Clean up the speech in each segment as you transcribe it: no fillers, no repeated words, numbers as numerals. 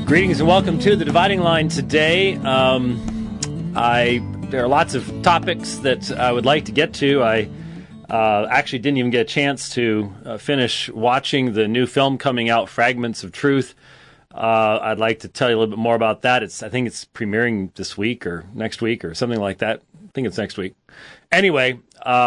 Greetings and welcome to The Dividing Line today. There are lots of topics that I would like to get to. I actually didn't even get a chance to finish watching the new film coming out, Fragments of Truth. I'd like to tell you a little bit more about that. I think it's premiering this week or next week or something like that. I think it's next week. Anyway,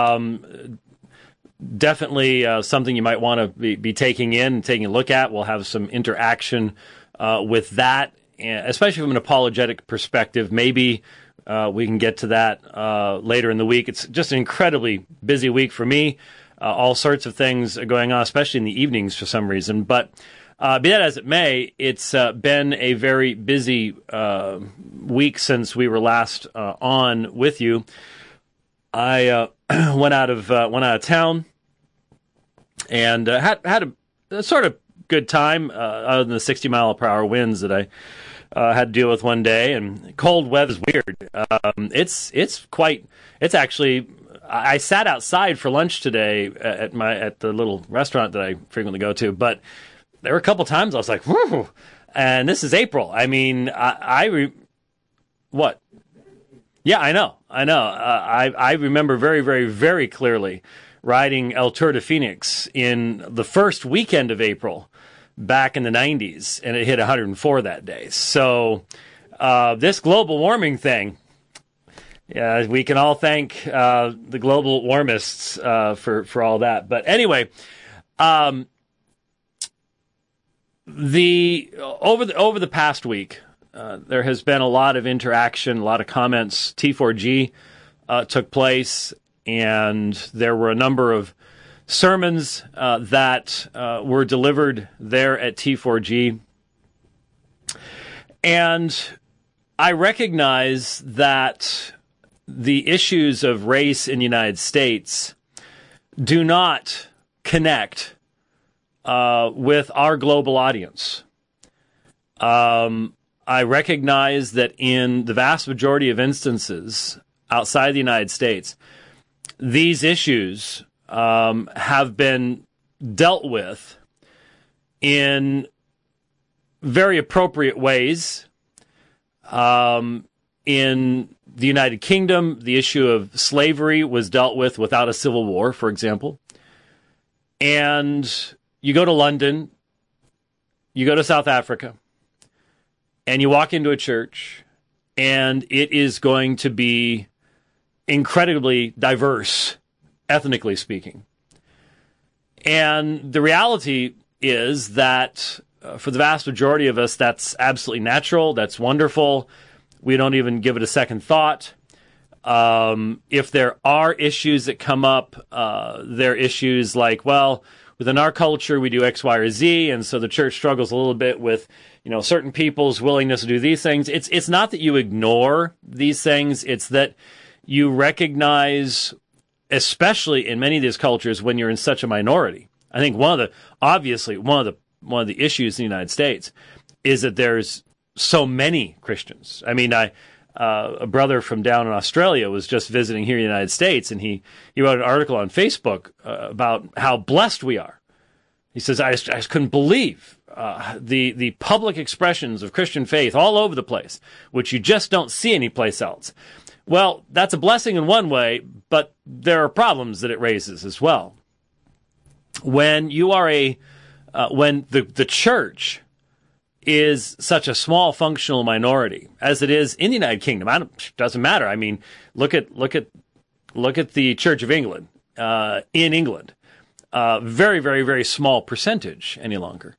definitely something you might want to be taking in and taking a look at. We'll have some interaction with that, especially from an apologetic perspective. Maybe we can get to that later in the week. It's just an incredibly busy week for me. All sorts of things are going on, especially in the evenings for some reason. But be that as it may, it's been a very busy week since we were last on with you. I went out of town and had a sort of good time, other than the 60-mile-per-hour winds that I had to deal with one day, and cold weather is weird. It's actually. I sat outside for lunch today at the little restaurant that I frequently go to, but there were a couple times I was like, "Whew!" And this is April. I mean, what? Yeah, I know. I remember very, very, very clearly riding El Tour de Phoenix in the first weekend of April back in the 90s, and it hit 104 that day. So this global warming thing, we can all thank the global warmists for all that. But anyway, over the past week, there has been a lot of interaction, a lot of comments. T4G took place, and there were a number of sermons that were delivered there at T4G. And I recognize that the issues of race in the United States do not connect with our global audience. I recognize that in the vast majority of instances outside the United States, these issues have been dealt with in very appropriate ways. In the United Kingdom, the issue of slavery was dealt with without a civil war, for example. And you go to London, you go to South Africa, and you walk into a church, and it is going to be incredibly diverse, ethnically speaking. And the reality is that for the vast majority of us, that's absolutely natural. That's wonderful. We don't even give it a second thought. If there are issues that come up, there are issues like, well, within our culture, we do X, Y, or Z, and so the church struggles a little bit with, certain people's willingness to do these things. It's not that you ignore these things. It's that you recognize, especially in many of these cultures, when you're in such a minority. I think one of the issues in the United States is that there's so many Christians. I mean, a brother from down in Australia was just visiting here in the United States, and he wrote an article on Facebook about how blessed we are. He says, I just couldn't believe the public expressions of Christian faith all over the place, which you just don't see anyplace else. Well, that's a blessing in one way, but there are problems that it raises as well. When you are when the church is such a small functional minority as it is in the United Kingdom, it doesn't matter. I mean, look at the Church of England in England. Very, very, very small percentage any longer.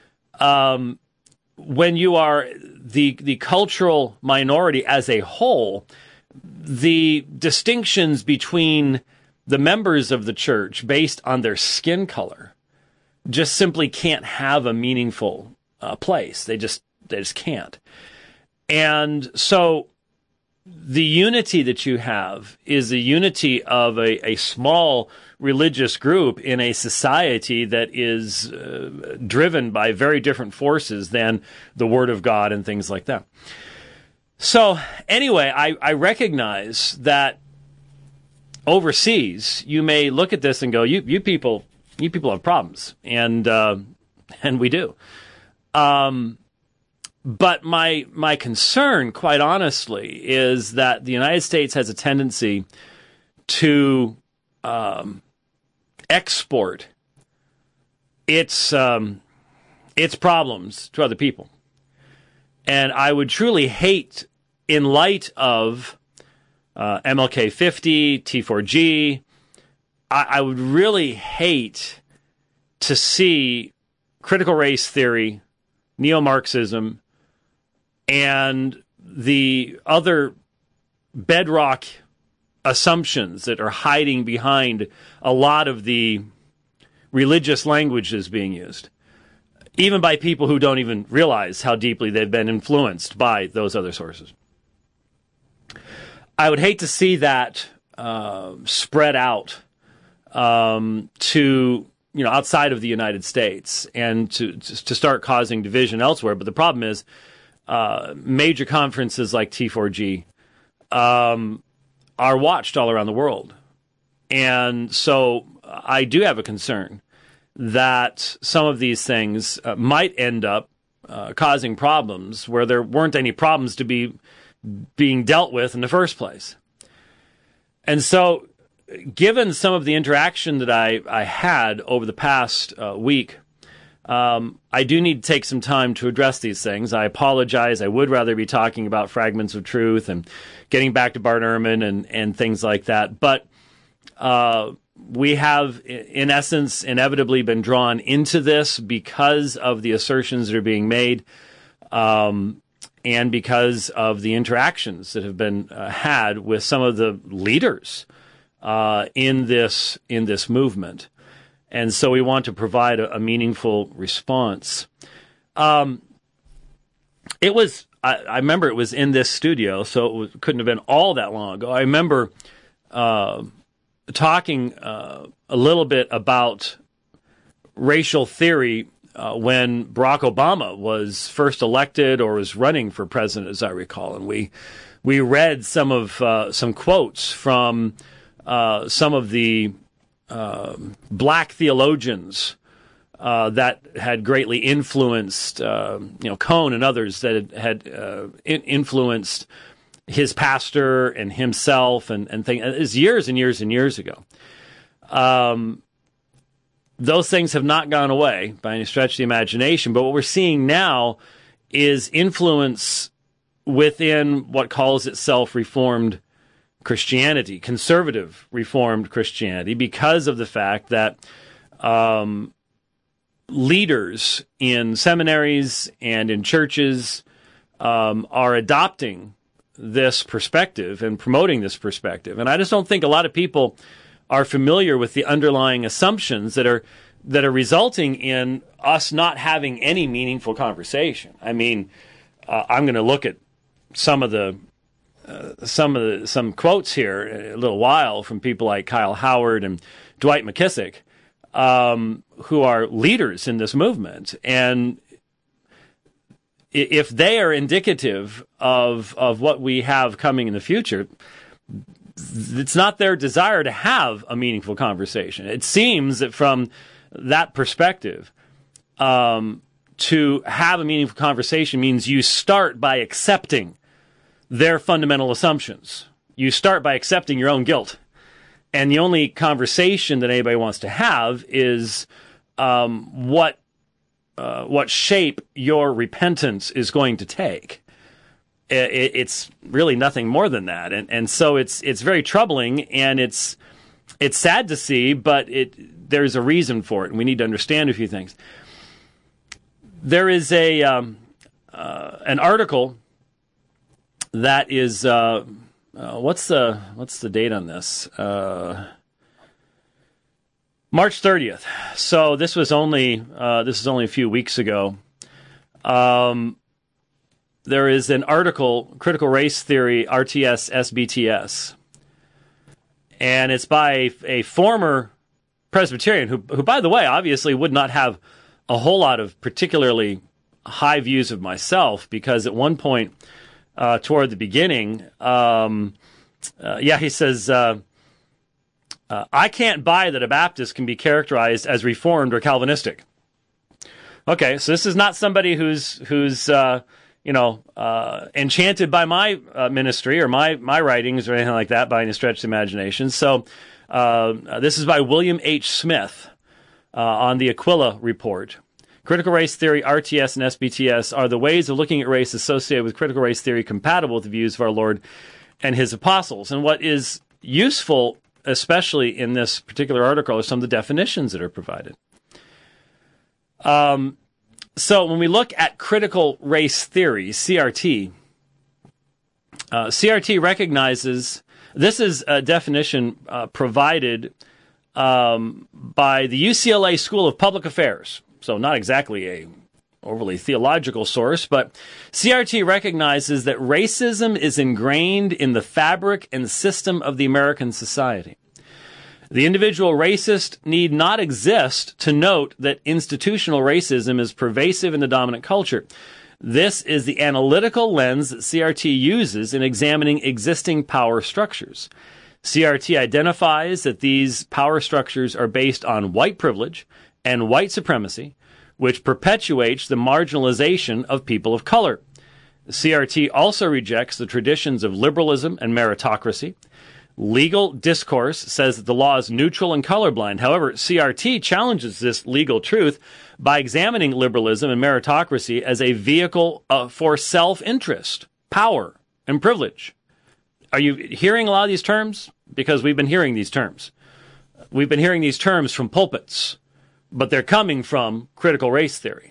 When you are the cultural minority as a whole, the distinctions between the members of the church based on their skin color just simply can't have a meaningful place. They just can't. And so the unity that you have is the unity of a small religious group in a society that is driven by very different forces than the Word of God and things like that. So anyway, I recognize that overseas, you may look at this and go, you people have problems, and we do. But my concern, quite honestly, is that the United States has a tendency to export its problems to other people. And I would truly hate, in light of MLK 50, T4G, I would really hate to see critical race theory, neo-Marxism, and the other bedrock assumptions that are hiding behind a lot of the religious languages being used, even by people who don't even realize how deeply they've been influenced by those other sources. I would hate to see that spread out to outside of the United States and to start causing division elsewhere. But the problem is major conferences like T4G are watched all around the world. And so I do have a concern that some of these things might end up causing problems where there weren't any problems to be being dealt with in the first place. And so, given some of the interaction that I had over the past week, I do need to take some time to address these things. I apologize. I would rather be talking about fragments of truth and getting back to Bart Ehrman and things like that. But we have, in essence, inevitably been drawn into this because of the assertions that are being made and because of the interactions that have been had with some of the leaders in this movement. And so we want to provide a meaningful response. I remember it was in this studio, so it couldn't have been all that long ago. I remember talking a little bit about racial theory when Barack Obama was first elected or was running for president, as I recall. And we read some quotes from some of the black theologians that had greatly influenced, Cone and others that had influenced his pastor and himself and things. It was years and years and years ago. Those things have not gone away by any stretch of the imagination. But what we're seeing now is influence within what calls itself Reformed Christianity, conservative Reformed Christianity, because of the fact that leaders in seminaries and in churches are adopting this perspective and promoting this perspective. And I just don't think a lot of people are familiar with the underlying assumptions that are resulting in us not having any meaningful conversation. I mean, I'm going to look at some quotes here in a little while from people like Kyle Howard and Dwight McKissick, who are leaders in this movement. And if they are indicative of what we have coming in the future, it's not their desire to have a meaningful conversation. It seems that from that perspective, to have a meaningful conversation means you start by accepting their fundamental assumptions. You start by accepting your own guilt. And the only conversation that anybody wants to have is what shape your repentance is going to take. It's really nothing more than that, and so it's very troubling, and it's sad to see, but there's a reason for it, and we need to understand a few things. There is an article that is what's the date on this? March 30th. So this is only a few weeks ago. There is an article, Critical Race Theory, RTS SBTS, and it's by a former Presbyterian who, by the way, obviously would not have a whole lot of particularly high views of myself, because at one point toward the beginning, he says, I can't buy that a Baptist can be characterized as Reformed or Calvinistic. Okay, so this is not somebody who's enchanted by my ministry or my writings or anything like that by any stretch of the imagination. So this is by William H. Smith on the Aquila Report. Critical race theory, RTS, and SBTS are the ways of looking at race associated with critical race theory compatible with the views of our Lord and his apostles. And what is useful, especially in this particular article, are some of the definitions that are provided. So when we look at critical race theory, CRT, CRT recognizes, this is a definition provided by the UCLA School of Public Affairs. So not exactly a overly theological source, but CRT recognizes that racism is ingrained in the fabric and system of the American society. The individual racist need not exist to note that institutional racism is pervasive in the dominant culture. This is the analytical lens that CRT uses in examining existing power structures. CRT identifies that these power structures are based on white privilege and white supremacy, which perpetuates the marginalization of people of color. CRT also rejects the traditions of liberalism and meritocracy. Legal discourse says that the law is neutral and colorblind. However, CRT challenges this legal truth by examining liberalism and meritocracy as a vehicle for self-interest, power, and privilege. Are you hearing a lot of these terms? Because we've been hearing these terms. We've been hearing these terms from pulpits, but they're coming from critical race theory.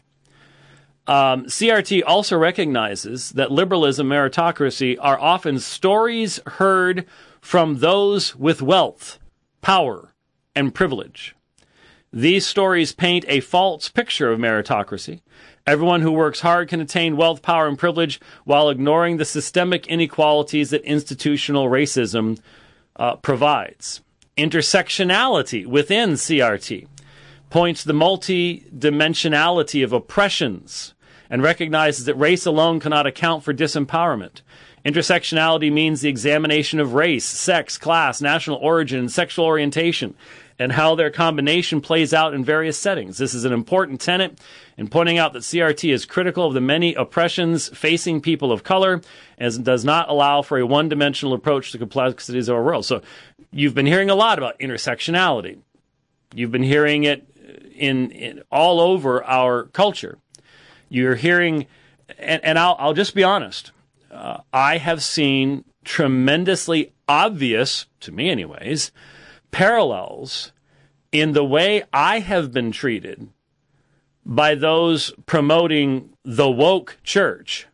CRT also recognizes that liberalism and meritocracy are often stories heard from those with wealth, power, and privilege. These stories paint a false picture of meritocracy. Everyone who works hard can attain wealth, power, and privilege while ignoring the systemic inequalities that institutional racism provides. Intersectionality within CRT points to the multi-dimensionality of oppressions and recognizes that race alone cannot account for disempowerment. Intersectionality means the examination of race, sex, class, national origin, and sexual orientation, and how their combination plays out in various settings. This is an important tenet in pointing out that CRT is critical of the many oppressions facing people of color, as it does not allow for a one-dimensional approach to complexities of our world. So you've been hearing a lot about intersectionality. You've been hearing it in all over our culture. You're hearing, and I'll just be honest, I have seen tremendously obvious, to me anyways, parallels in the way I have been treated by those promoting the woke church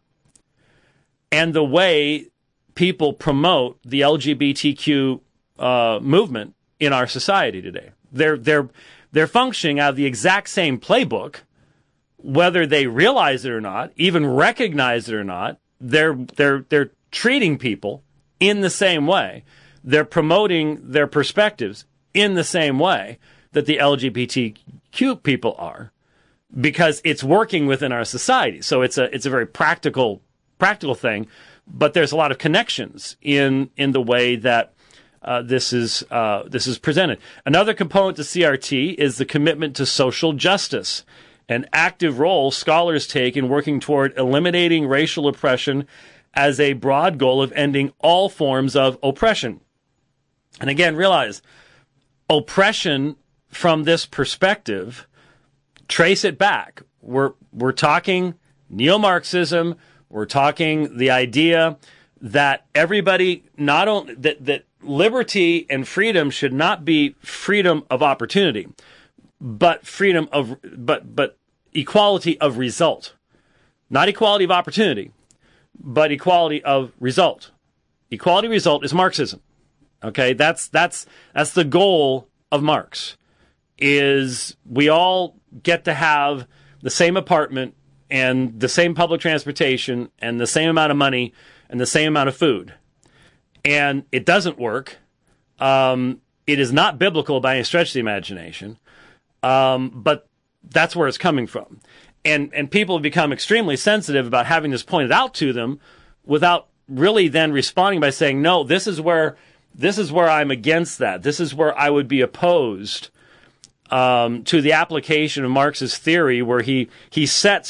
and the way people promote the LGBTQ movement in our society today. They're functioning out of the exact same playbook, whether they realize it or not, even recognize it or not. They're treating people in the same way. They're promoting their perspectives in the same way that the LGBTQ people are, because it's working within our society. So it's a very practical thing, but there's a lot of connections in the way that this is presented. Another component to CRT is the commitment to social justice, an active role scholars take in working toward eliminating racial oppression as a broad goal of ending all forms of oppression. And again, realize oppression from this perspective, trace it back. We're talking neo-Marxism. We're talking the idea that everybody, not only that liberty and freedom should not be freedom of opportunity, but freedom of but equality of result. Not equality of opportunity, but equality of result. Equality of result is Marxism. Okay, that's the goal of Marx, is we all get to have the same apartment and the same public transportation and the same amount of money and the same amount of food. And it doesn't work. It is not biblical by any stretch of the imagination. But that's where it's coming from. And people have become extremely sensitive about having this pointed out to them without really then responding by saying, no, this is where I'm against that. This is where I would be opposed to the application of Marx's theory, where he sets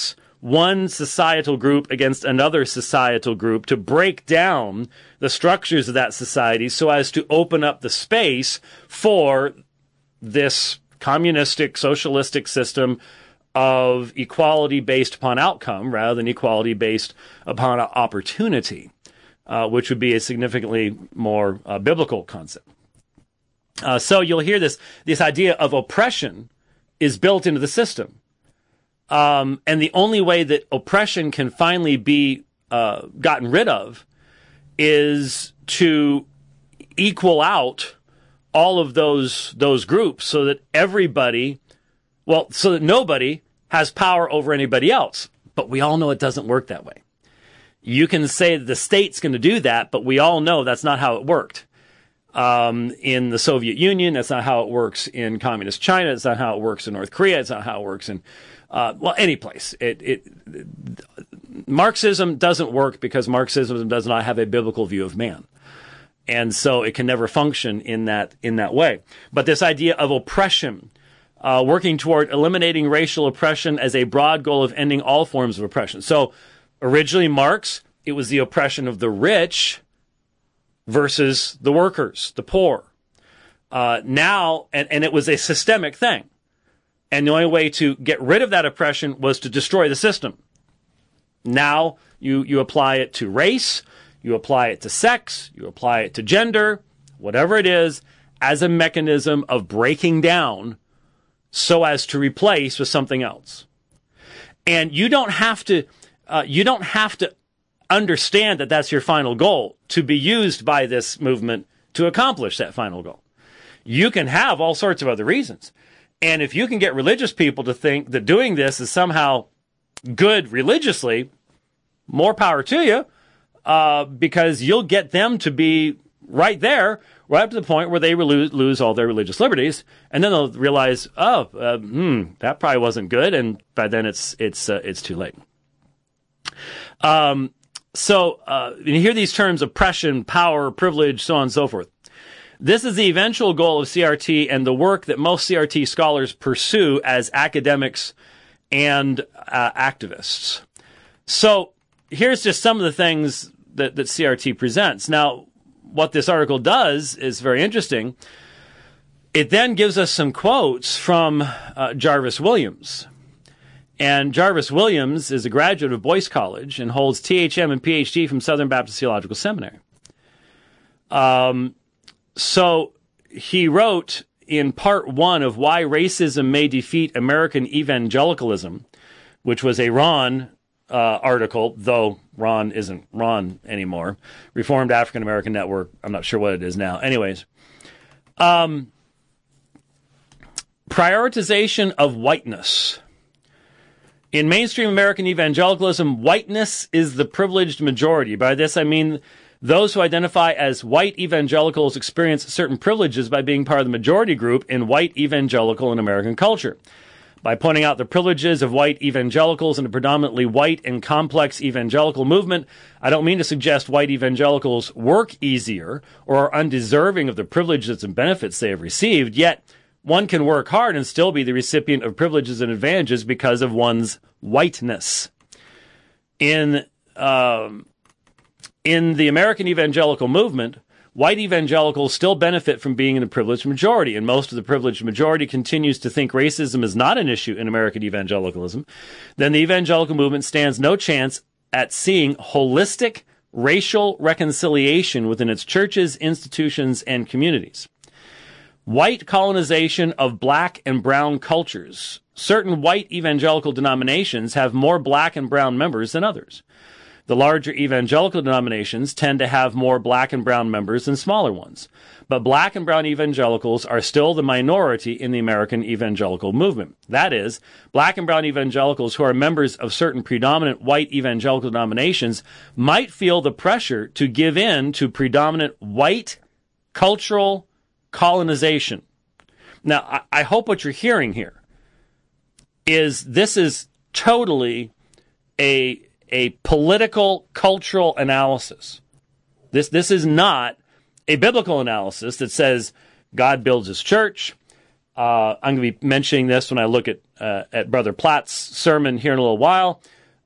one societal group against another societal group to break down the structures of that society so as to open up the space for this communistic, socialistic system of equality based upon outcome rather than equality based upon opportunity, which would be a significantly more biblical concept. So you'll hear this idea of oppression is built into the system. And the only way that oppression can finally be gotten rid of is to equal out all of those groups so that so that nobody has power over anybody else. But we all know it doesn't work that way. You can say that the state's going to do that, but we all know that's not how it worked. In the Soviet Union, that's not how it works in communist China. It's not how it works in North Korea. It's not how it works in, any place. Marxism doesn't work because Marxism does not have a biblical view of man. And so it can never function in that way. But this idea of oppression, working toward eliminating racial oppression as a broad goal of ending all forms of oppression. So originally Marx, it was the oppression of the rich versus the workers, the poor. Now, and it was a systemic thing. And the only way to get rid of that oppression was to destroy the system. Now you apply it to race, you apply it to sex, you apply it to gender, whatever it is, as a mechanism of breaking down so as to replace with something else. And you don't have to understand that that's your final goal to be used by this movement to accomplish that final goal. You can have all sorts of other reasons. And if you can get religious people to think that doing this is somehow good religiously, more power to you, because you'll get them to be right there, right up to the point where they lose all their religious liberties, and then they'll realize, that probably wasn't good, and by then it's too late. So you hear these terms: oppression, power, privilege, so on and so forth. This is the eventual goal of CRT and the work that most CRT scholars pursue as academics and activists. So here's just some of the things that CRT presents. Now, what this article does is very interesting. It then gives us some quotes from Jarvis Williams. And Jarvis Williams is a graduate of Boyce College and holds THM and PhD from Southern Baptist Theological Seminary. So he wrote in part 1 of Why Racism May Defeat American Evangelicalism, which was a Ron article, though Ron isn't Ron anymore. Reformed African American Network. I'm not sure what it is now. Anyways. Prioritization of whiteness. In mainstream American evangelicalism, whiteness is the privileged majority. By this, I mean those who identify as white evangelicals experience certain privileges by being part of the majority group in white evangelical and American culture. By pointing out the privileges of white evangelicals in a predominantly white and complex evangelical movement, I don't mean to suggest white evangelicals work easier or are undeserving of the privileges and benefits they have received, yet one can work hard and still be the recipient of privileges and advantages because of one's whiteness. In the American evangelical movement, white evangelicals still benefit from being in the privileged majority, and most of the privileged majority continues to think racism is not an issue in American evangelicalism. Then the evangelical movement stands no chance at seeing holistic racial reconciliation within its churches, institutions, and communities. White colonization of black and brown cultures. Certain white evangelical denominations have more black and brown members than others. The larger evangelical denominations tend to have more black and brown members than smaller ones. But black and brown evangelicals are still the minority in the American evangelical movement. That is, black and brown evangelicals who are members of certain predominant white evangelical denominations might feel the pressure to give in to predominant white cultural colonization. Now, I hope what you're hearing here is this is totally a political, cultural analysis. This is not a biblical analysis that says God builds his church. I'm going to be mentioning this when I look at Brother Platt's sermon here in a little while.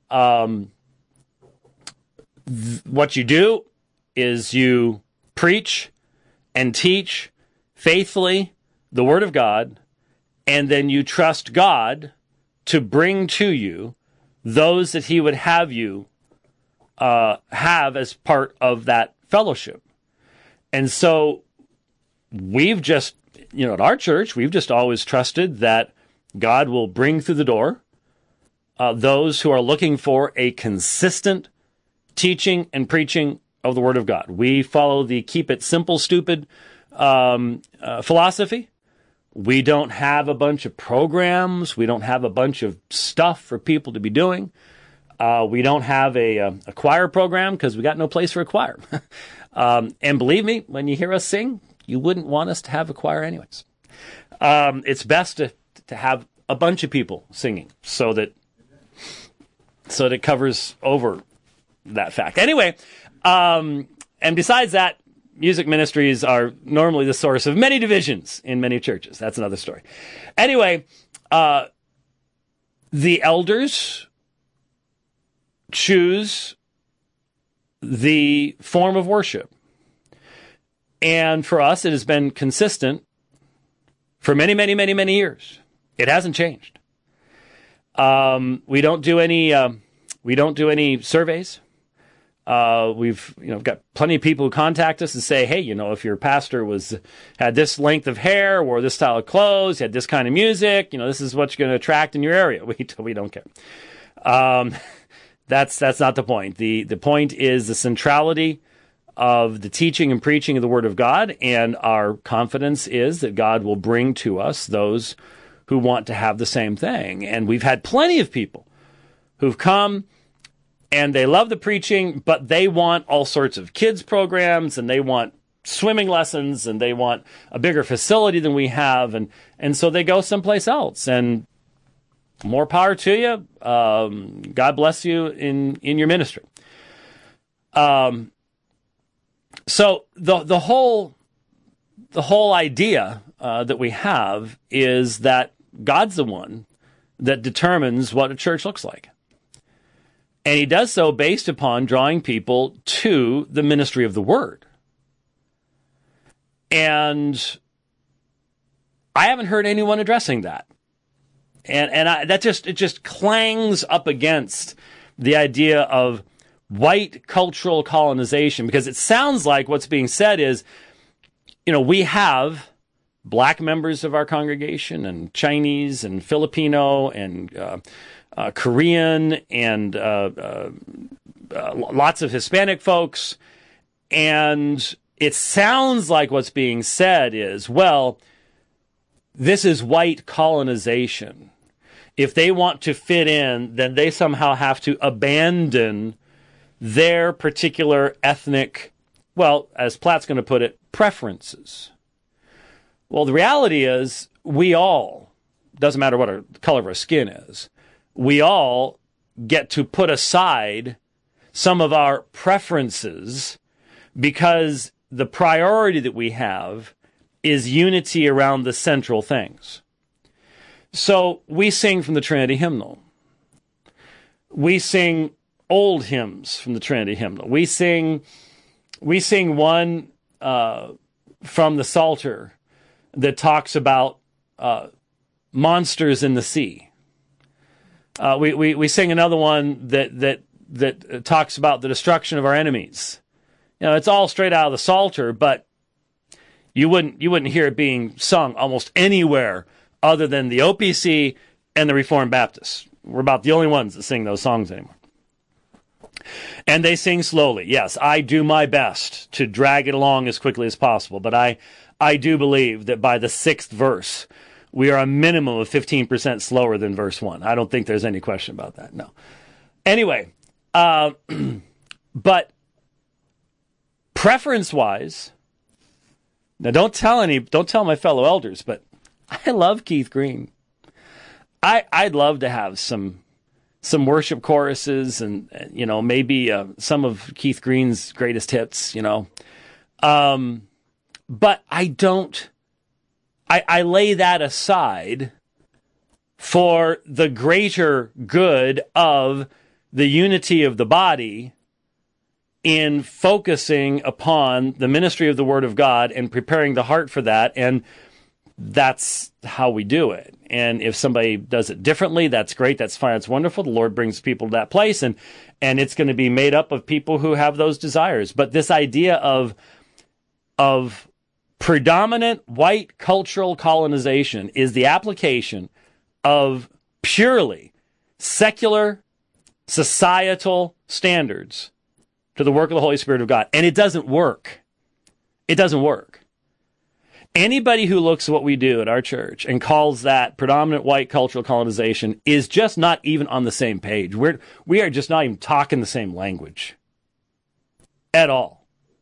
What you do is you preach and teach faithfully the Word of God, and then you trust God to bring to you those that He would have you have as part of that fellowship. And so we've just, at our church, we've just always trusted that God will bring through the door those who are looking for a consistent teaching and preaching of the Word of God. We follow the keep it simple, stupid philosophy. We don't have a bunch of programs. We don't have a bunch of stuff for people to be doing. We don't have a choir program because we got no place for a choir. And believe me, when you hear us sing, you wouldn't want us to have a choir anyways. It's best to have a bunch of people singing so that it covers over that fact. Anyway, and besides that, music ministries are normally the source of many divisions in many churches. That's another story. Anyway, the elders choose the form of worship. And for us, it has been consistent for many, many, many, many years. It hasn't changed. We don't do any surveys. We've got plenty of people who contact us and say, hey, if your pastor had this length of hair, wore this style of clothes, had this kind of music, this is what you're going to attract in your area. We don't care. That's not the point. The point is the centrality of the teaching and preaching of the Word of God, and our confidence is that God will bring to us those who want to have the same thing. And we've had plenty of people who've come and they love the preaching, but they want all sorts of kids programs, and they want swimming lessons, and they want a bigger facility than we have, and so they go someplace else. And more power to you. God bless you in your ministry. So the whole idea that we have is that God's the one that determines what a church looks like. And He does so based upon drawing people to the ministry of the Word. And I haven't heard anyone addressing that. And it just clangs up against the idea of white cultural colonization, because it sounds like what's being said is, we have black members of our congregation, and Chinese and Filipino and Korean and lots of Hispanic folks. And it sounds like what's being said is, well, this is white colonization. If they want to fit in, then they somehow have to abandon their particular ethnic, well, as Platt's going to put it, preferences. Well, the reality is we all, doesn't matter what the color of our skin is, we all get to put aside some of our preferences because the priority that we have is unity around the central things. So we sing from the Trinity hymnal. We sing old hymns from the Trinity hymnal. We sing one from the Psalter that talks about monsters in the sea. We sing another one that talks about the destruction of our enemies. It's all straight out of the Psalter, but you wouldn't hear it being sung almost anywhere other than the OPC and the Reformed Baptists. We're about the only ones that sing those songs anymore. And they sing slowly. Yes, I do my best to drag it along as quickly as possible, but I do believe that by the 6th verse, we are a minimum of 15% slower than verse 1. I don't think there's any question about that, no. Anyway, but preference-wise, now don't tell my fellow elders, but I love Keith Green. I'd love to have some worship choruses and maybe some of Keith Green's greatest hits, but I don't. I lay that aside for the greater good of the unity of the body in focusing upon the ministry of the Word of God and preparing the heart for that. And that's how we do it. And if somebody does it differently, that's great. That's fine. That's wonderful. The Lord brings people to that place, and it's going to be made up of people who have those desires. But this idea of predominant white cultural colonization is the application of purely secular societal standards to the work of the Holy Spirit of God. And it doesn't work. It doesn't work. Anybody who looks at what we do at our church and calls that predominant white cultural colonization is just not even on the same page. We are just not even talking the same language at all.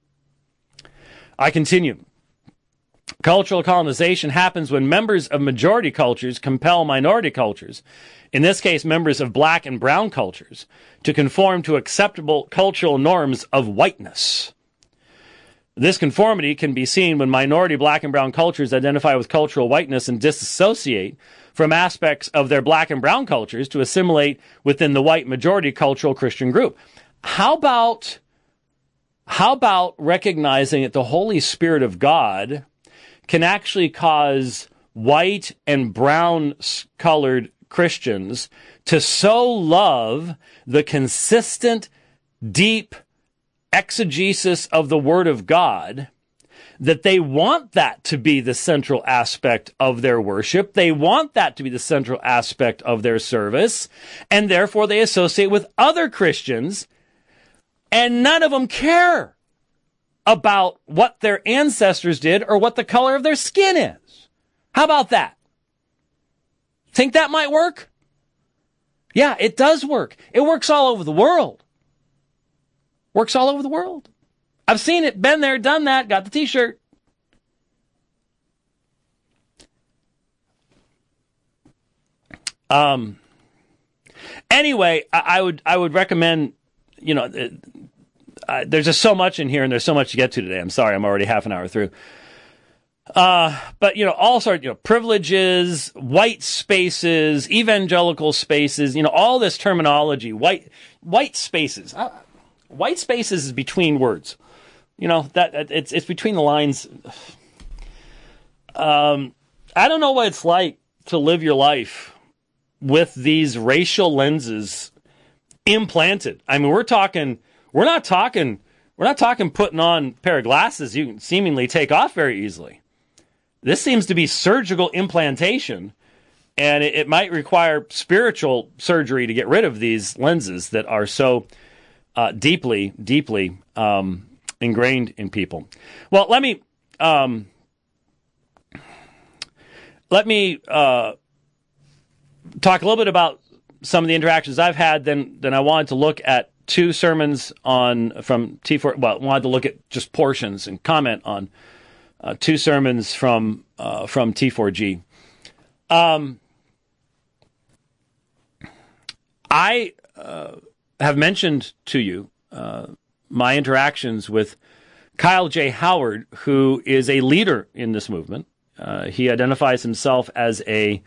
I continue. Cultural colonization happens when members of majority cultures compel minority cultures, in this case members of black and brown cultures, to conform to acceptable cultural norms of whiteness. This conformity can be seen when minority black and brown cultures identify with cultural whiteness and disassociate from aspects of their black and brown cultures to assimilate within the white majority cultural Christian group. How about recognizing that the Holy Spirit of God can actually cause white and brown colored Christians to so love the consistent, deep exegesis of the Word of God that they want that to be the central aspect of their worship. They want that to be the central aspect of their service, and therefore they associate with other Christians, and none of them care about what their ancestors did or what the color of their skin is. How about that? Think that might work? Yeah, it does work. It works all over the world. Works all over the world. I've seen it, been there, done that, got the t-shirt. Anyway, I would recommend, there's just so much in here, and there's so much to get to today. I'm sorry, I'm already half an hour through. But, all sorts, privileges, white spaces, evangelical spaces, all this terminology, white spaces. White spaces is between words. That it's between the lines. I don't know what it's like to live your life with these racial lenses implanted. I mean, we're not talking putting on a pair of glasses you can seemingly take off very easily. This seems to be surgical implantation, and it might require spiritual surgery to get rid of these lenses that are so deeply ingrained in people. Well, let me talk a little bit about some of the interactions I've had. Then I wanted to look at two sermons from T4. Well, wanted to look at just portions and comment on two sermons from T4G. I have mentioned to you my interactions with Kyle J. Howard, who is a leader in this movement. He identifies himself as a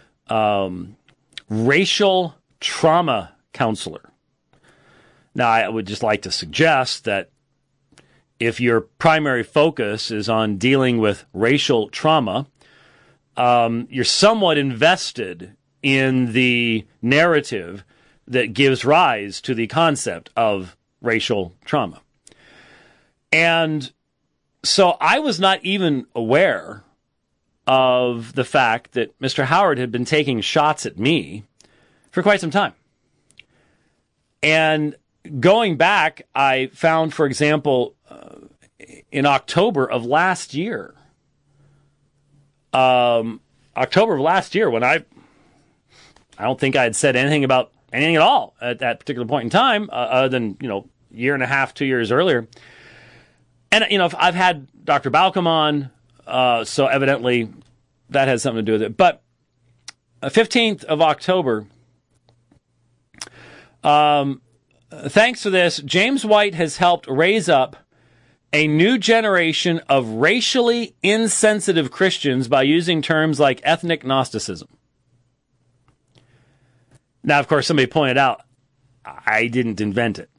racial trauma counselor. Now, I would just like to suggest that if your primary focus is on dealing with racial trauma, you're somewhat invested in the narrative that gives rise to the concept of racial trauma. And so I was not even aware of the fact that Mr. Howard had been taking shots at me for quite some time. And going back, I found, for example, in October of last year, when I don't think I had said anything about anything at all at that particular point in time, other than, year and a half, 2 years earlier. And, I've had Dr. Balcom on, so evidently that has something to do with it. But 15th of October, thanks to this, James White has helped raise up a new generation of racially insensitive Christians by using terms like ethnic Gnosticism. Now, of course, somebody pointed out, I didn't invent it.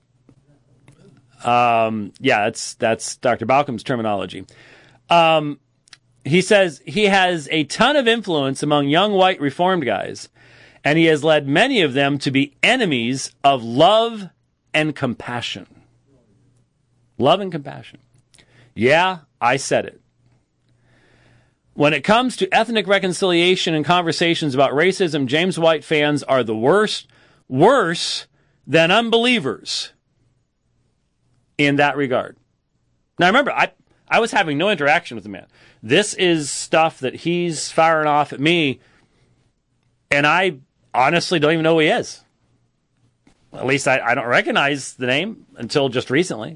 That's Dr. Balcom's terminology. He says he has a ton of influence among young white Reformed guys, and he has led many of them to be enemies of love and compassion. Love and compassion. Yeah, I said it. When it comes to ethnic reconciliation and conversations about racism, James White fans are the worst, worse than unbelievers in that regard. Now, remember, I was having no interaction with the man. This is stuff that he's firing off at me, and I honestly don't even know who he is. At least I don't recognize the name until just recently.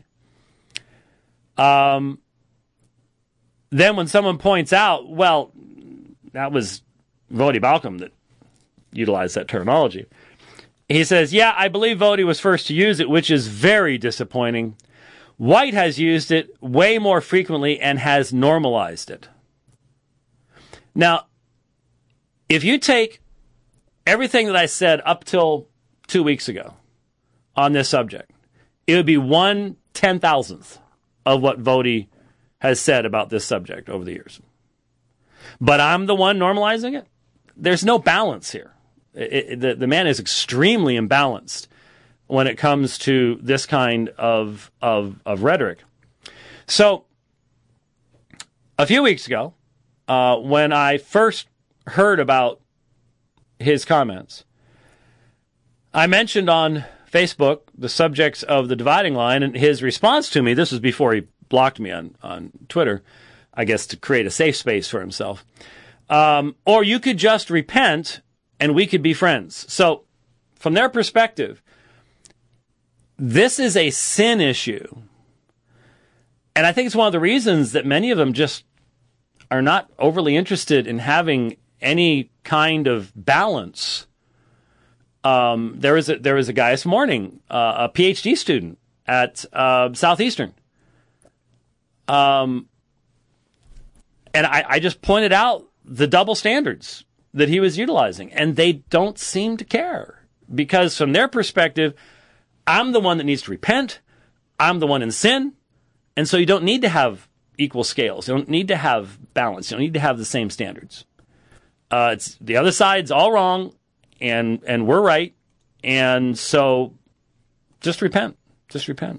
Then when someone points out, well, that was Voddie Baucham that utilized that terminology. He says, yeah, I believe Voddie was first to use it, which is very disappointing. White has used it way more frequently and has normalized it. Now, if you take everything that I said up till 2 weeks ago on this subject, it would be 1/10,000th of what Voddie has said about this subject over the years. But I'm the one normalizing it. There's no balance here. The man is extremely imbalanced when it comes to this kind of rhetoric. So, a few weeks ago, when I first heard about his comments, I mentioned on Facebook the subjects of the dividing line, and his response to me, this was before he blocked me on Twitter, I guess to create a safe space for himself. Or you could just repent and we could be friends. So, from their perspective, this is a sin issue. And I think it's one of the reasons that many of them just are not overly interested in having any kind of balance. There was a guy this morning, a PhD student at Southeastern. And I just pointed out the double standards that he was utilizing, and they don't seem to care, because from their perspective, I'm the one that needs to repent. I'm the one in sin. And so you don't need to have equal scales. You don't need to have balance. You don't need to have the same standards. It's the other side's all wrong, and we're right. And so just repent. Just repent.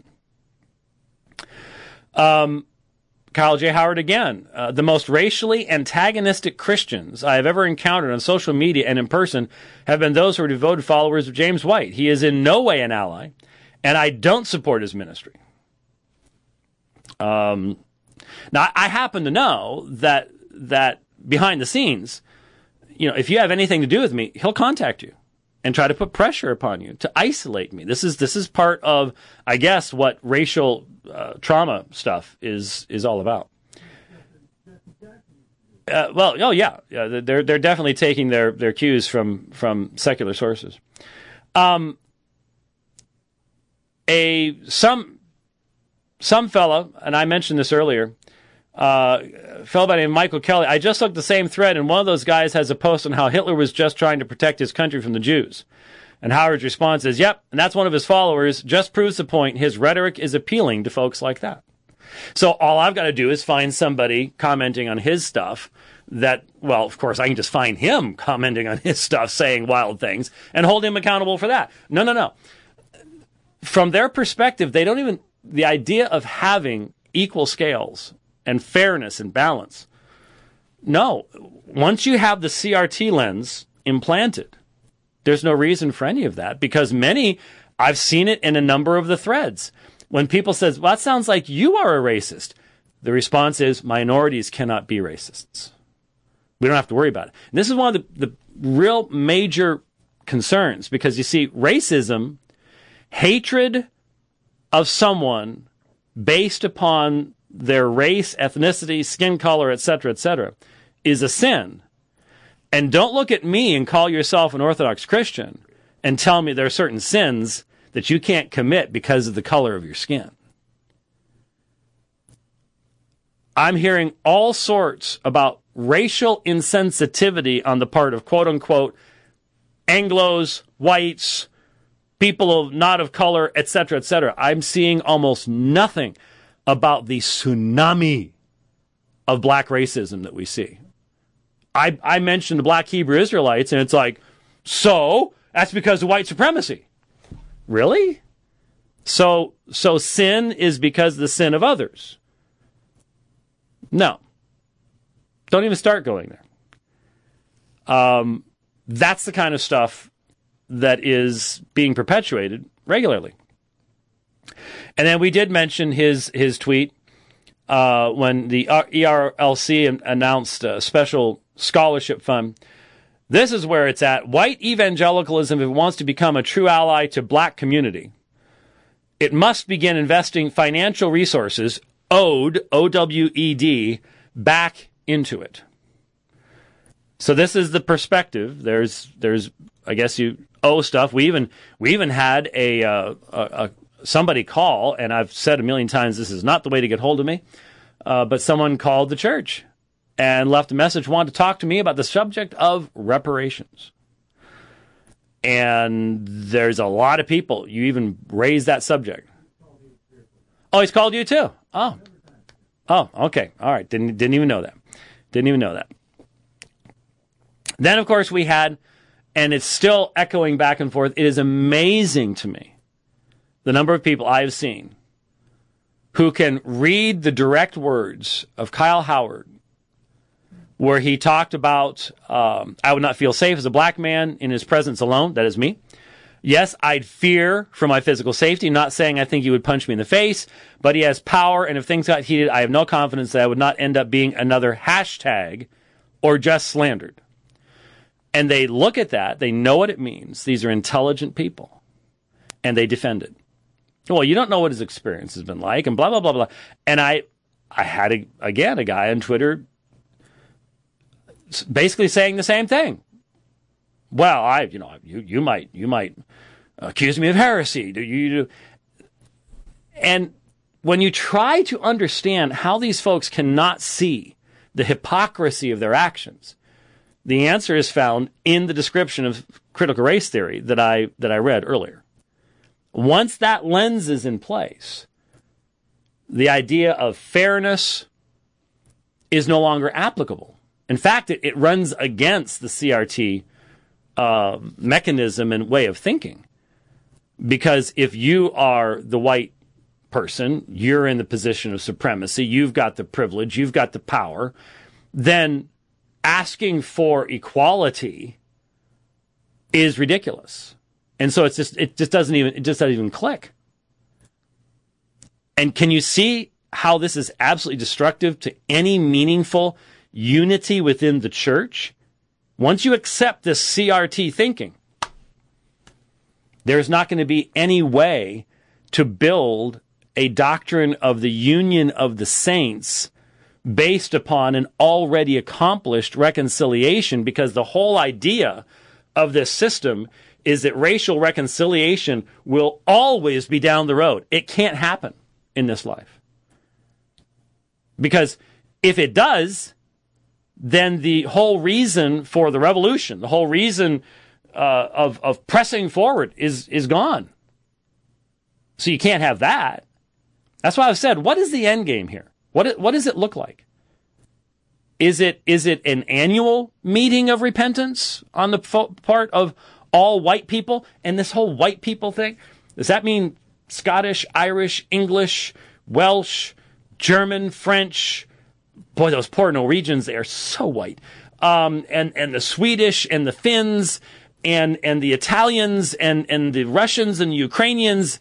Kyle J. Howard again. The most racially antagonistic Christians I have ever encountered on social media and in person have been those who are devoted followers of James White. He is in no way an ally, and I don't support his ministry. Now, I happen to know that behind the scenes, if you have anything to do with me, he'll contact you and try to put pressure upon you to isolate me. This is part of, I guess, what racial trauma stuff is all about. They're definitely taking their cues from secular sources. Some fellow, and I mentioned this earlier, a fellow by the name of Michael Kelly. I just looked the same thread, and one of those guys has a post on how Hitler was just trying to protect his country from the Jews. And Howard's response is, yep, and that's one of his followers. Just proves the point. His rhetoric is appealing to folks like that. So all I've got to do is find somebody commenting on his stuff that, well, of course, I can just find him commenting on his stuff, saying wild things, and hold him accountable for that. No. From their perspective, they don't even, the idea of having equal scales and fairness and balance. No, once you have the CRT lens implanted, there's no reason for any of that, because I've seen it in a number of the threads. When people says, well, that sounds like you are a racist, the response is, minorities cannot be racists. We don't have to worry about it. And this is one of the real major concerns, because you see, racism, hatred of someone based upon their race, ethnicity, skin color, etc., is a sin. And don't look at me and call yourself an Orthodox Christian and tell me there are certain sins that you can't commit because of the color of your skin. I'm hearing all sorts about racial insensitivity on the part of quote-unquote Anglos, whites, people not of color, etc., etc. I'm seeing almost nothing about the tsunami of black racism that we see. I mentioned the black Hebrew Israelites, and it's like, so that's because of white supremacy. Really? So sin is because of the sin of others. No. Don't even start going there. That's the kind of stuff that is being perpetuated regularly. And then we did mention his tweet when the ERLC announced a special scholarship fund. This is where it's at. White evangelicalism, if it wants to become a true ally to black community, it must begin investing financial resources, OWED, back into it. So this is the perspective. There's I guess you owe stuff. We even had a somebody call, and I've said a million times this is not the way to get hold of me, but someone called the church and left a message, wanted to talk to me about the subject of reparations. And there's a lot of people. You even raised that subject. Oh, he's called you too. Oh, okay. All right. Didn't even know that. Didn't even know that. Then, of course, we had, and it's still echoing back and forth. It is amazing to me the number of people I've seen who can read the direct words of Kyle Howard, where he talked about, I would not feel safe as a black man in his presence alone. That is me. Yes, I'd fear for my physical safety. Not saying I think he would punch me in the face, but he has power, and if things got heated, I have no confidence that I would not end up being another hashtag or just slandered. And they look at that, they know what it means. These are intelligent people, and they defend it. Well, you don't know what his experience has been like, and blah, blah, blah, blah. And I had, a guy on Twitter basically saying the same thing. Well, you might accuse me of heresy. And when you try to understand how these folks cannot see the hypocrisy of their actions, the answer is found in the description of critical race theory that I read earlier. Once that lens is in place, the idea of fairness is no longer applicable. In fact, it runs against the CRT mechanism and way of thinking. Because if you are the white person, you're in the position of supremacy, you've got the privilege, you've got the power, then asking for equality is ridiculous. And so it just doesn't even click. And can you see how this is absolutely destructive to any meaningful unity within the church? Once you accept this CRT thinking, there's not going to be any way to build a doctrine of the union of the saints based upon an already accomplished reconciliation, because the whole idea of this system is that racial reconciliation will always be down the road. It can't happen in this life. Because if it does, then the whole reason for the revolution, the whole reason of pressing forward is gone. So you can't have that. That's why I've said, what is the end game here? What does it look like? Is it an annual meeting of repentance on the part of all white people? And this whole white people thing, does that mean Scottish, Irish, English, Welsh, German, French? Boy, those poor Norwegians, they are so white. And the Swedish and the Finns and the Italians and the Russians and the Ukrainians.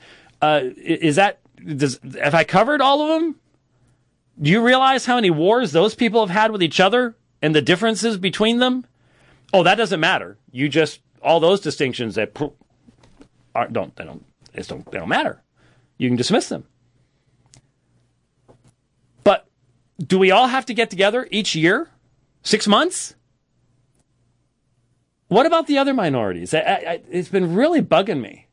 Have I covered all of them? Do you realize how many wars those people have had with each other and the differences between them? Oh, that doesn't matter. All those distinctions that don't matter. You can dismiss them. But do we all have to get together each year? 6 months? What about the other minorities? It's been really bugging me.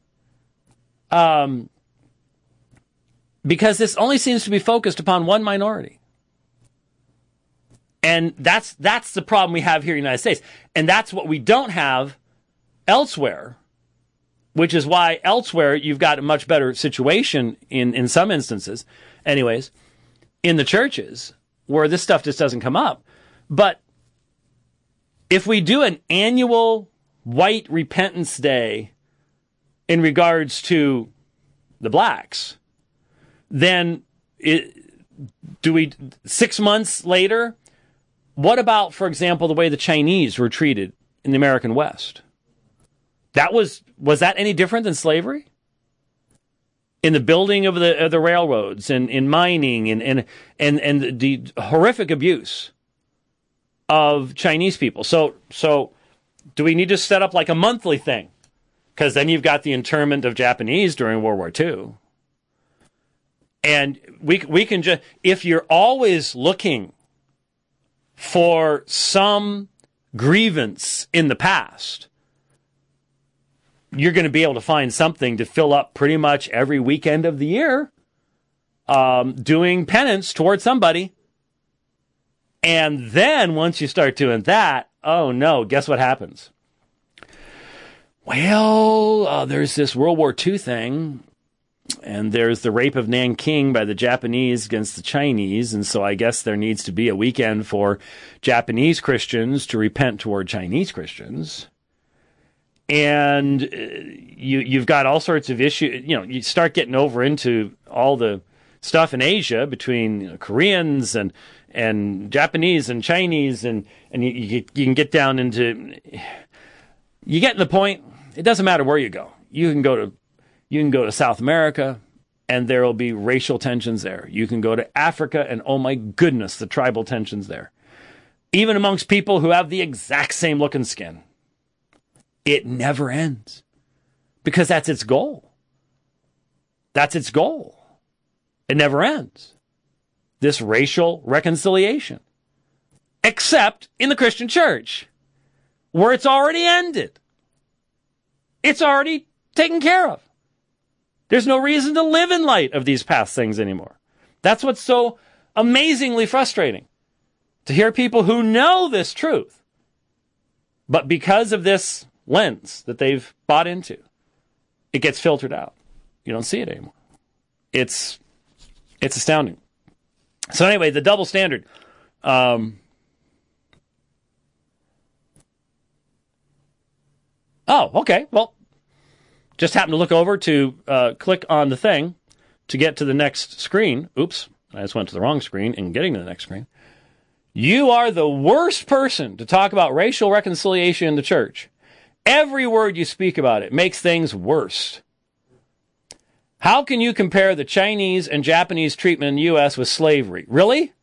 Because this only seems to be focused upon one minority. And that's the problem we have here in the United States. And that's what we don't have elsewhere which is why elsewhere you've got a much better situation in some instances, anyways, in the churches where this stuff just doesn't come up. But if we do an annual white repentance day in regards to the blacks, then 6 months later, what about, for example, the way the Chinese were treated in the American West? Was that any different than slavery? In the building of the railroads and in mining and the horrific abuse of Chinese people. So do we need to set up like a monthly thing? Because then you've got the internment of Japanese during World War II. And we can just, if you're always looking for some grievance in the past, you're going to be able to find something to fill up pretty much every weekend of the year, doing penance towards somebody. And then once you start doing that, oh no, guess what happens? Well, there's this World War II thing, and there's the rape of Nanking by the Japanese against the Chinese, and so I guess there needs to be a weekend for Japanese Christians to repent toward Chinese Christians. And you've got all sorts of issues. You start getting over into all the stuff in Asia between Koreans and Japanese and Chinese, and you can get down into. You get to the point. It doesn't matter where you go. You can go to South America, and there will be racial tensions there. You can go to Africa, and oh my goodness, the tribal tensions there. Even amongst people who have the exact same looking skin. It never ends. Because that's its goal. That's its goal. It never ends. This racial reconciliation. Except in the Christian church, where it's already ended. It's already taken care of. There's no reason to live in light of these past things anymore. That's what's so amazingly frustrating. To hear people who know this truth, but because of this lens that they've bought into, it gets filtered out. You don't see it anymore. It's astounding. So anyway, the double standard. Oh, okay. Well, just happened to look over to click on the thing to get to the next screen. Oops, I just went to the wrong screen in getting to the next screen. You are the worst person to talk about racial reconciliation in the church. Every word you speak about it makes things worse. How can you compare the Chinese and Japanese treatment in the U.S. with slavery? Really?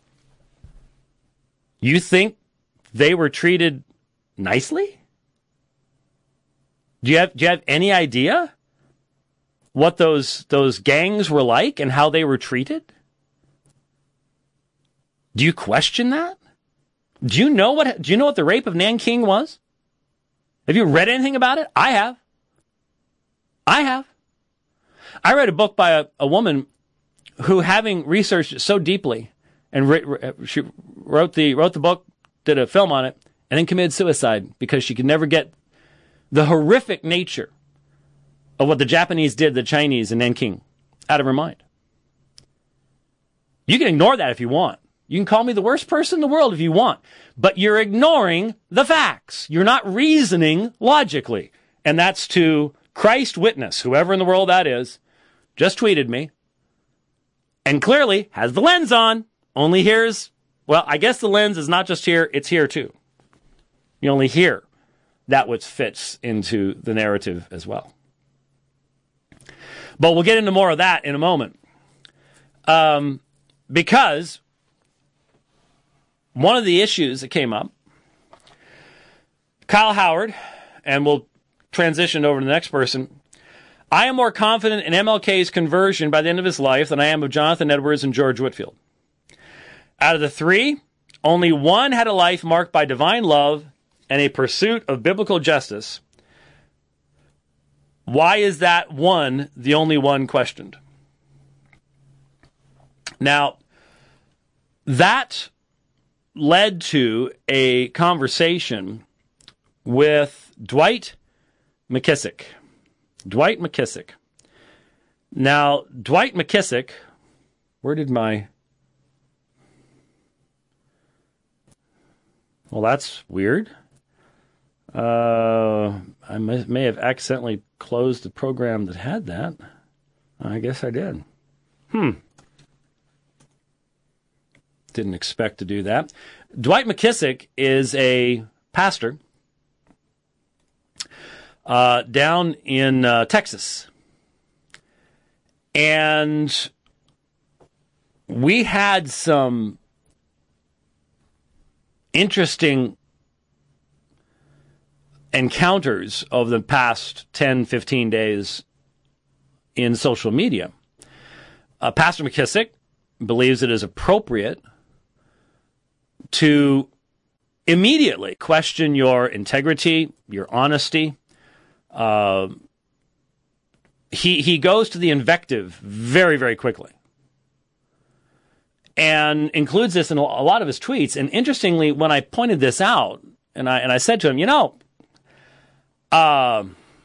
You think they were treated nicely? Do you have any idea what those gangs were like and how they were treated? Do you question that? Do you know what the rape of Nanking was? Have you read anything about it? I have. I read a book by a woman who, having researched it so deeply, and she wrote the book, did a film on it, and then committed suicide because she could never get the horrific nature of what the Japanese did to the Chinese in Nanking out of her mind. You can ignore that if you want. You can call me the worst person in the world if you want, but you're ignoring the facts. You're not reasoning logically. And that's to Christ witness, whoever in the world that is, just tweeted me and clearly has the lens on. Only hears, well, I guess the lens is not just here, it's here too. You only hear that which fits into the narrative as well. But we'll get into more of that in a moment. Because one of the issues that came up, Kyle Howard, and we'll transition over to the next person. I am more confident in MLK's conversion by the end of his life than I am of Jonathan Edwards and George Whitefield. Out of the three, only one had a life marked by divine love and a pursuit of biblical justice. Why is that one the only one questioned? Now, that led to a conversation with Dwight McKissick. Dwight McKissick. Now, Dwight McKissick, where did my... Well, that's weird. I may have accidentally closed the program that had that. I guess I did. Didn't expect to do that. Dwight McKissick is a pastor down in Texas. And we had some interesting encounters over the past 10, 15 days in social media. Pastor McKissick believes it is appropriate to immediately question your integrity, your honesty. He goes to the invective very, very quickly and includes this in a lot of his tweets. And interestingly, when I pointed this out, and I said to him, I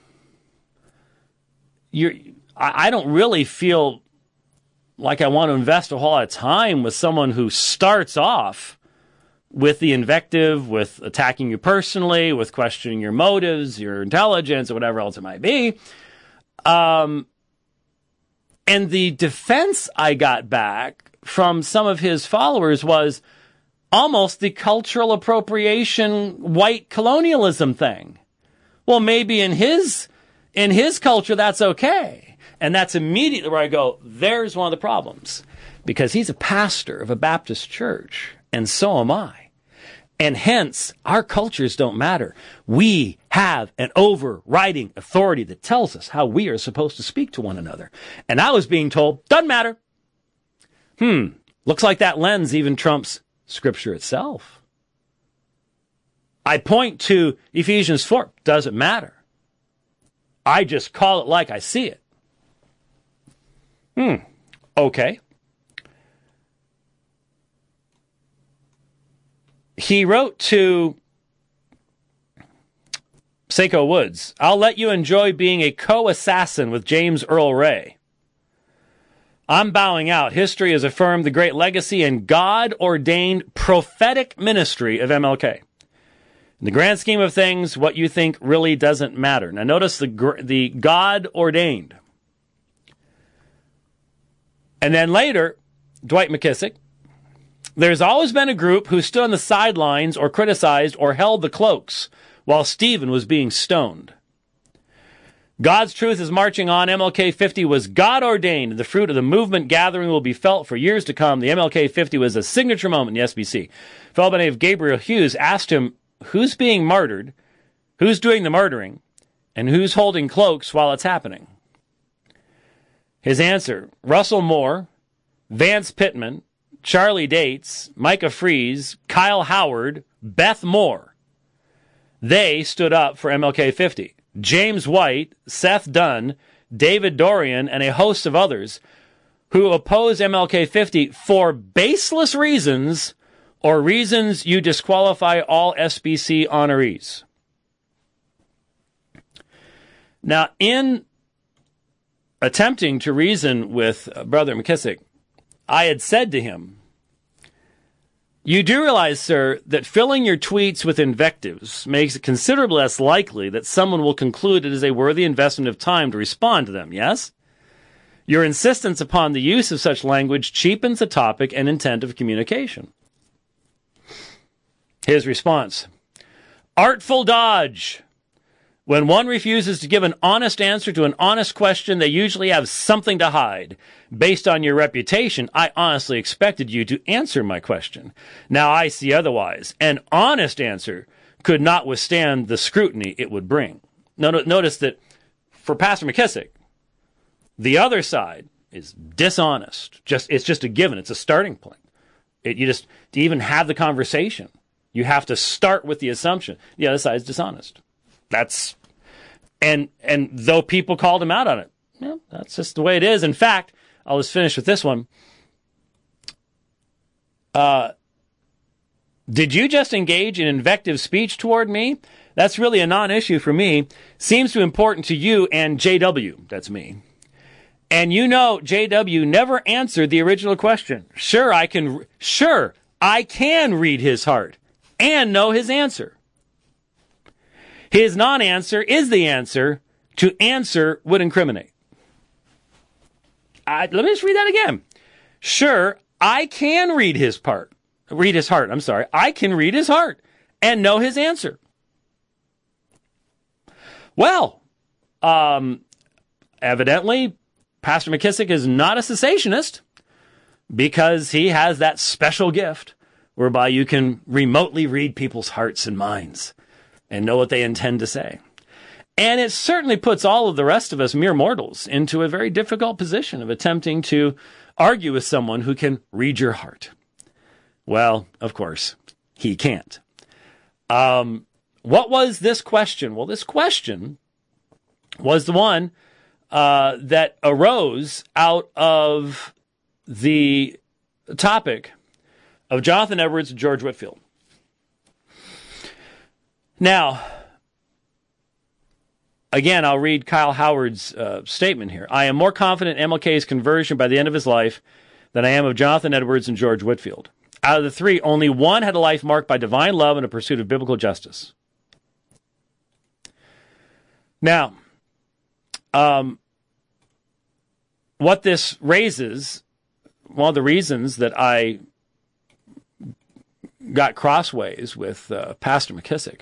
don't really feel like I want to invest a whole lot of time with someone who starts off with the invective, with attacking you personally, with questioning your motives, your intelligence, or whatever else it might be. And the defense I got back from some of his followers was almost the cultural appropriation, white colonialism thing. Well, maybe in his culture, that's okay. And that's immediately where I go, there's one of the problems. Because he's a pastor of a Baptist church, and so am I. And hence, our cultures don't matter. We have an overriding authority that tells us how we are supposed to speak to one another. And I was being told, doesn't matter. Looks like that lens even trumps Scripture itself. I point to Ephesians 4. Doesn't matter. I just call it like I see it. Okay. He wrote to Seiko Woods, I'll let you enjoy being a co-assassin with James Earl Ray. I'm bowing out. History has affirmed the great legacy and God-ordained prophetic ministry of MLK. In the grand scheme of things, what you think really doesn't matter. Now notice the God-ordained. And then later, Dwight McKissick, there's always been a group who stood on the sidelines or criticized or held the cloaks while Stephen was being stoned. God's truth is marching on. MLK 50 was God-ordained, and the fruit of the movement gathering will be felt for years to come. The MLK 50 was a signature moment in the SBC. Fellow by the name of Gabriel Hughes asked him, who's being martyred, who's doing the murdering, and who's holding cloaks while it's happening? His answer, Russell Moore, Vance Pittman, Charlie Dates, Micah Fries, Kyle Howard, Beth Moore. They stood up for MLK 50. James White, Seth Dunn, David Dorian, and a host of others who oppose MLK 50 for baseless reasons or reasons you disqualify all SBC honorees. Now, in attempting to reason with Brother McKissick, I had said to him, you do realize, sir, that filling your tweets with invectives makes it considerably less likely that someone will conclude it is a worthy investment of time to respond to them, yes? Your insistence upon the use of such language cheapens the topic and intent of communication. His response, artful dodge. When one refuses to give an honest answer to an honest question, they usually have something to hide. Based on your reputation, I honestly expected you to answer my question. Now I see otherwise. An honest answer could not withstand the scrutiny it would bring. Notice that for Pastor McKissick, the other side is dishonest. It's just a given. It's a starting point. To even have the conversation, you have to start with the assumption the other side is dishonest. And though people called him out on it, that's just the way it is. In fact, I'll just finish with this one. Did you just engage in invective speech toward me? That's really a non-issue for me. Seems to be important to you and JW. That's me. And you know, JW never answered the original question. Sure, I can read his heart and know his answer. His non-answer is the answer. To answer would incriminate. Let me just read that again. Sure, I can read his heart. I can read his heart and know his answer. Well, evidently, Pastor McKissick is not a cessationist because he has that special gift whereby you can remotely read people's hearts and minds and know what they intend to say. And it certainly puts all of the rest of us mere mortals into a very difficult position of attempting to argue with someone who can read your heart. Well, of course, he can't. What was this question? Well, this question was the one that arose out of the topic of Jonathan Edwards and George Whitefield. Now, again, I'll read Kyle Howard's statement here. I am more confident in MLK's conversion by the end of his life than I am of Jonathan Edwards and George Whitefield. Out of the three, only one had a life marked by divine love and a pursuit of biblical justice. Now, what this raises, one of the reasons that I got crossways with Pastor McKissick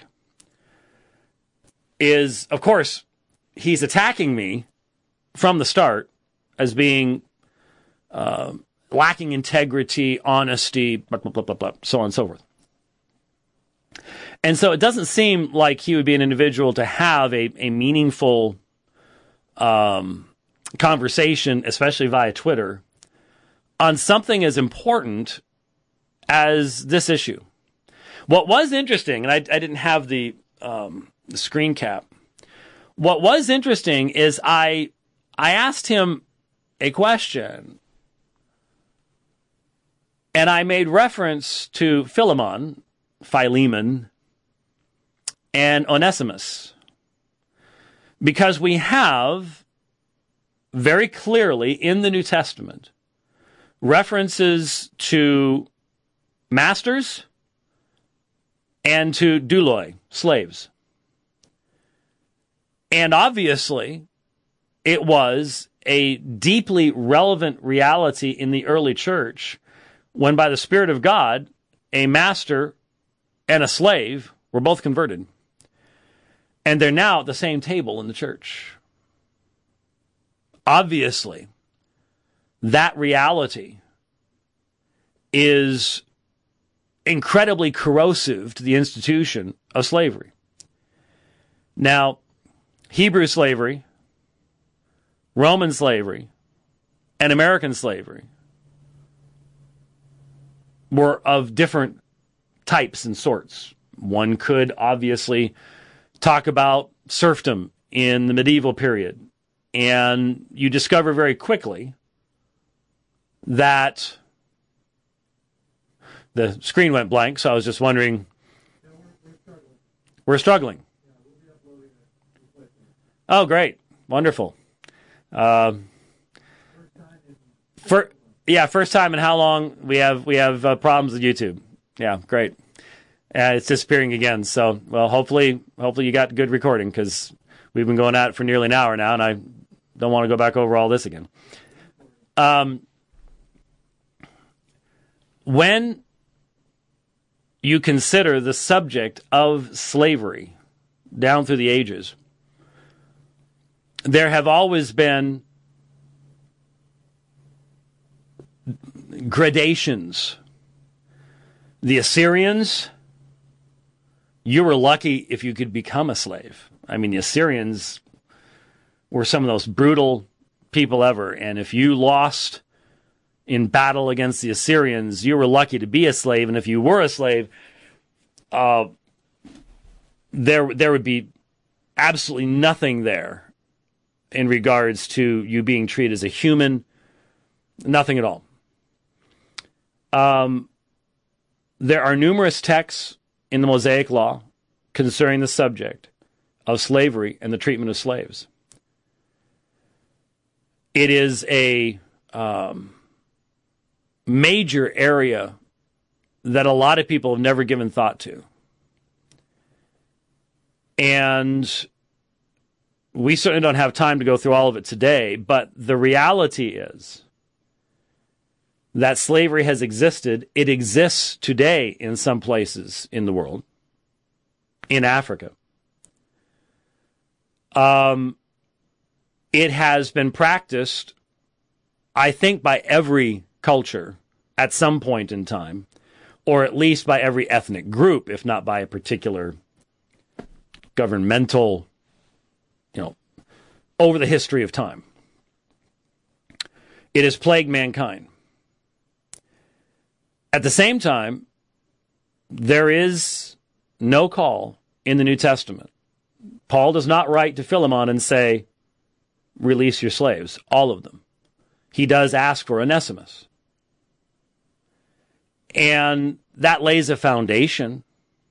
is, of course, he's attacking me from the start as being lacking integrity, honesty, blah, blah, blah, blah, blah, so on and so forth. And so it doesn't seem like he would be an individual to have a meaningful conversation, especially via Twitter, on something as important as this issue. What was interesting, and I didn't have the screen cap. What was interesting is I asked him a question, and I made reference to Philemon, and Onesimus, because we have very clearly in the New Testament references to masters and to douloi, slaves. And obviously, it was a deeply relevant reality in the early church when, by the Spirit of God, a master and a slave were both converted. And they're now at the same table in the church. Obviously, that reality is incredibly corrosive to the institution of slavery. Now, Hebrew slavery, Roman slavery, and American slavery were of different types and sorts. One could obviously talk about serfdom in the medieval period, and you discover very quickly that the screen went blank, so I was just wondering. We're struggling. Oh, great. Wonderful. First time in how long? We have problems with YouTube. Yeah, great. It's disappearing again. So, well, hopefully you got good recording, because we've been going at it for nearly an hour now, and I don't want to go back over all this again. When you consider the subject of slavery down through the ages, there have always been gradations. The Assyrians, you were lucky if you could become a slave. I mean, the Assyrians were some of the most brutal people ever. And if you lost in battle against the Assyrians, you were lucky to be a slave. And if you were a slave, there would be absolutely nothing there in regards to you being treated as a human. Nothing at all. There are numerous texts in the Mosaic Law concerning the subject of slavery and the treatment of slaves. It is a major area that a lot of people have never given thought to. And we certainly don't have time to go through all of it today, but the reality is that slavery has existed. It exists today in some places in the world, in Africa. It has been practiced, I think, by every culture at some point in time, or at least by every ethnic group, if not by a particular governmental, over the history of time. It has plagued mankind. At the same time, there is no call in the New Testament. Paul does not write to Philemon and say, release your slaves, all of them. He does ask for Onesimus. And that lays a foundation.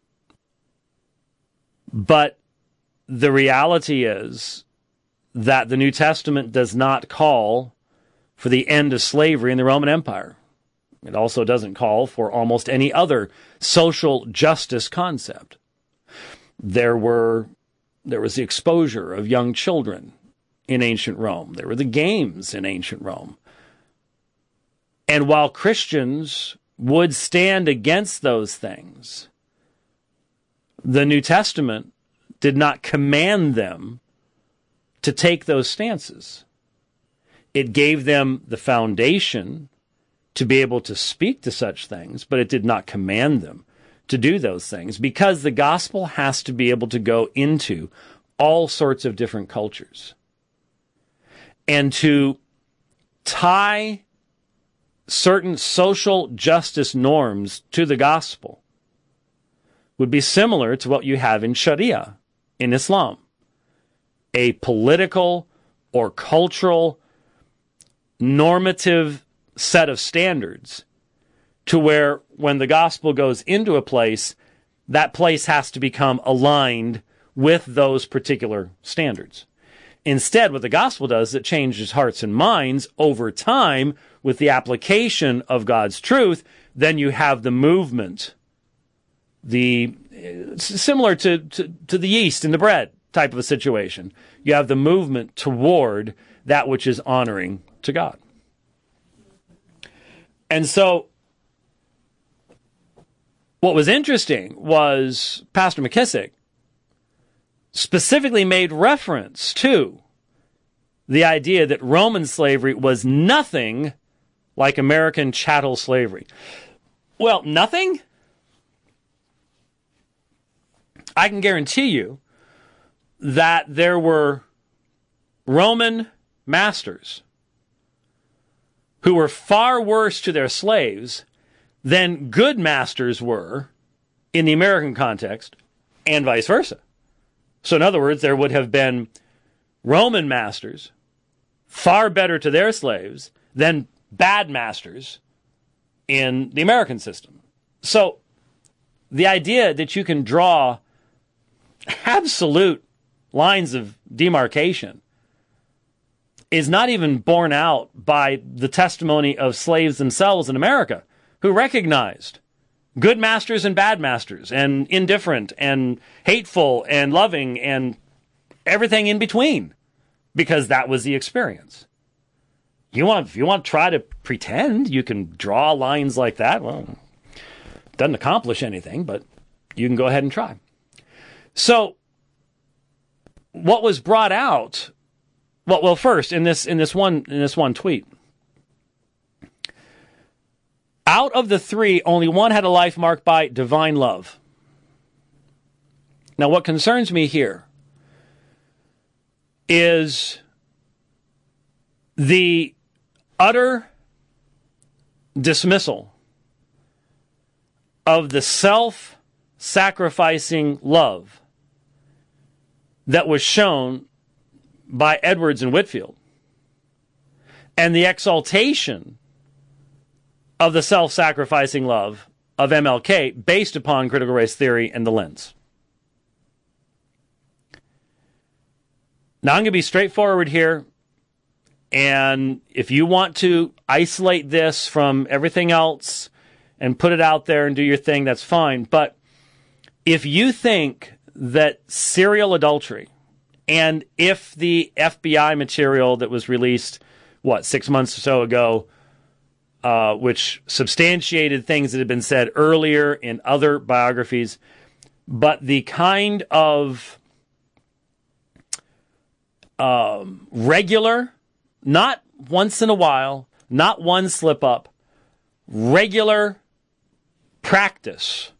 But the reality is that the New Testament does not call for the end of slavery in the Roman Empire. It also doesn't call for almost any other social justice concept. There was the exposure of young children in ancient Rome. There were the games in ancient Rome. And while Christians would stand against those things, the New Testament did not command them to take those stances. It gave them the foundation to be able to speak to such things, but it did not command them to do those things, because the gospel has to be able to go into all sorts of different cultures. And to tie certain social justice norms to the gospel would be similar to what you have in Sharia in Islam, a political or cultural normative set of standards to where when the gospel goes into a place, that place has to become aligned with those particular standards. Instead, what the gospel does is it changes hearts and minds over time with the application of God's truth. Then you have the movement, similar to the yeast in the bread type of a situation. You have the movement toward that which is honoring to God. And so what was interesting was Pastor McKissick specifically made reference to the idea that Roman slavery was nothing like American chattel slavery. Well, nothing? I can guarantee you that there were Roman masters who were far worse to their slaves than good masters were in the American context, and vice versa. So in other words, there would have been Roman masters far better to their slaves than bad masters in the American system. So the idea that you can draw absolute lines of demarcation is not even borne out by the testimony of slaves themselves in America, who recognized good masters and bad masters, and indifferent and hateful and loving and everything in between, because that was the experience. If you want to try to pretend you can draw lines like that, well, it doesn't accomplish anything, but you can go ahead and try. So what was brought out, well, first in this one tweet, out of the three, only one had a life marked by divine love. Now, what concerns me here is the utter dismissal of the self-sacrificing love that was shown by Edwards and Whitefield, and the exaltation of the self-sacrificing love of MLK based upon critical race theory and the lens. Now, I'm going to be straightforward here. And if you want to isolate this from everything else and put it out there and do your thing, that's fine. But if you think that serial adultery, and if the FBI material that was released, 6 months or so ago, which substantiated things that had been said earlier in other biographies, but the kind of regular, not once in a while, not one slip up, regular practice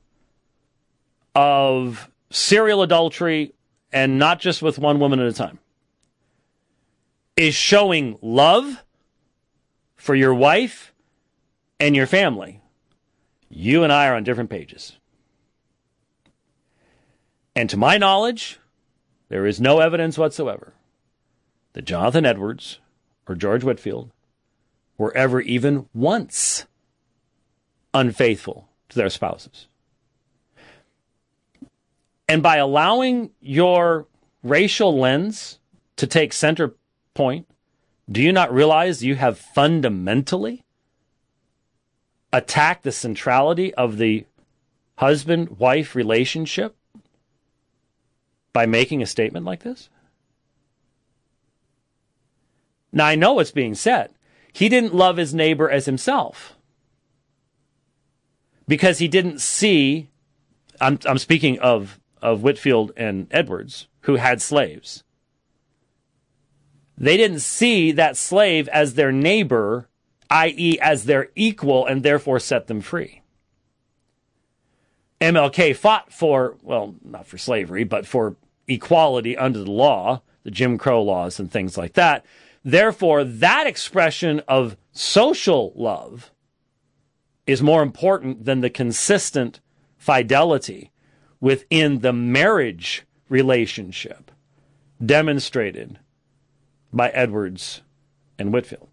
of serial adultery, and not just with one woman at a time, is showing love for your wife and your family, you and I are on different pages. And to my knowledge, there is no evidence whatsoever that Jonathan Edwards or George Whitefield were ever even once unfaithful to their spouses. And by allowing your racial lens to take center point, do you not realize you have fundamentally attacked the centrality of the husband-wife relationship by making a statement like this? Now, I know what's being said. He didn't love his neighbor as himself because he didn't see, I'm speaking of Whitefield and Edwards, who had slaves. They didn't see that slave as their neighbor, i.e. as their equal, and therefore set them free. MLK fought for, well, not for slavery, but for equality under the law, the Jim Crow laws and things like that. Therefore, that expression of social love is more important than the consistent fidelity within the marriage relationship demonstrated by Edwards and Whitefield.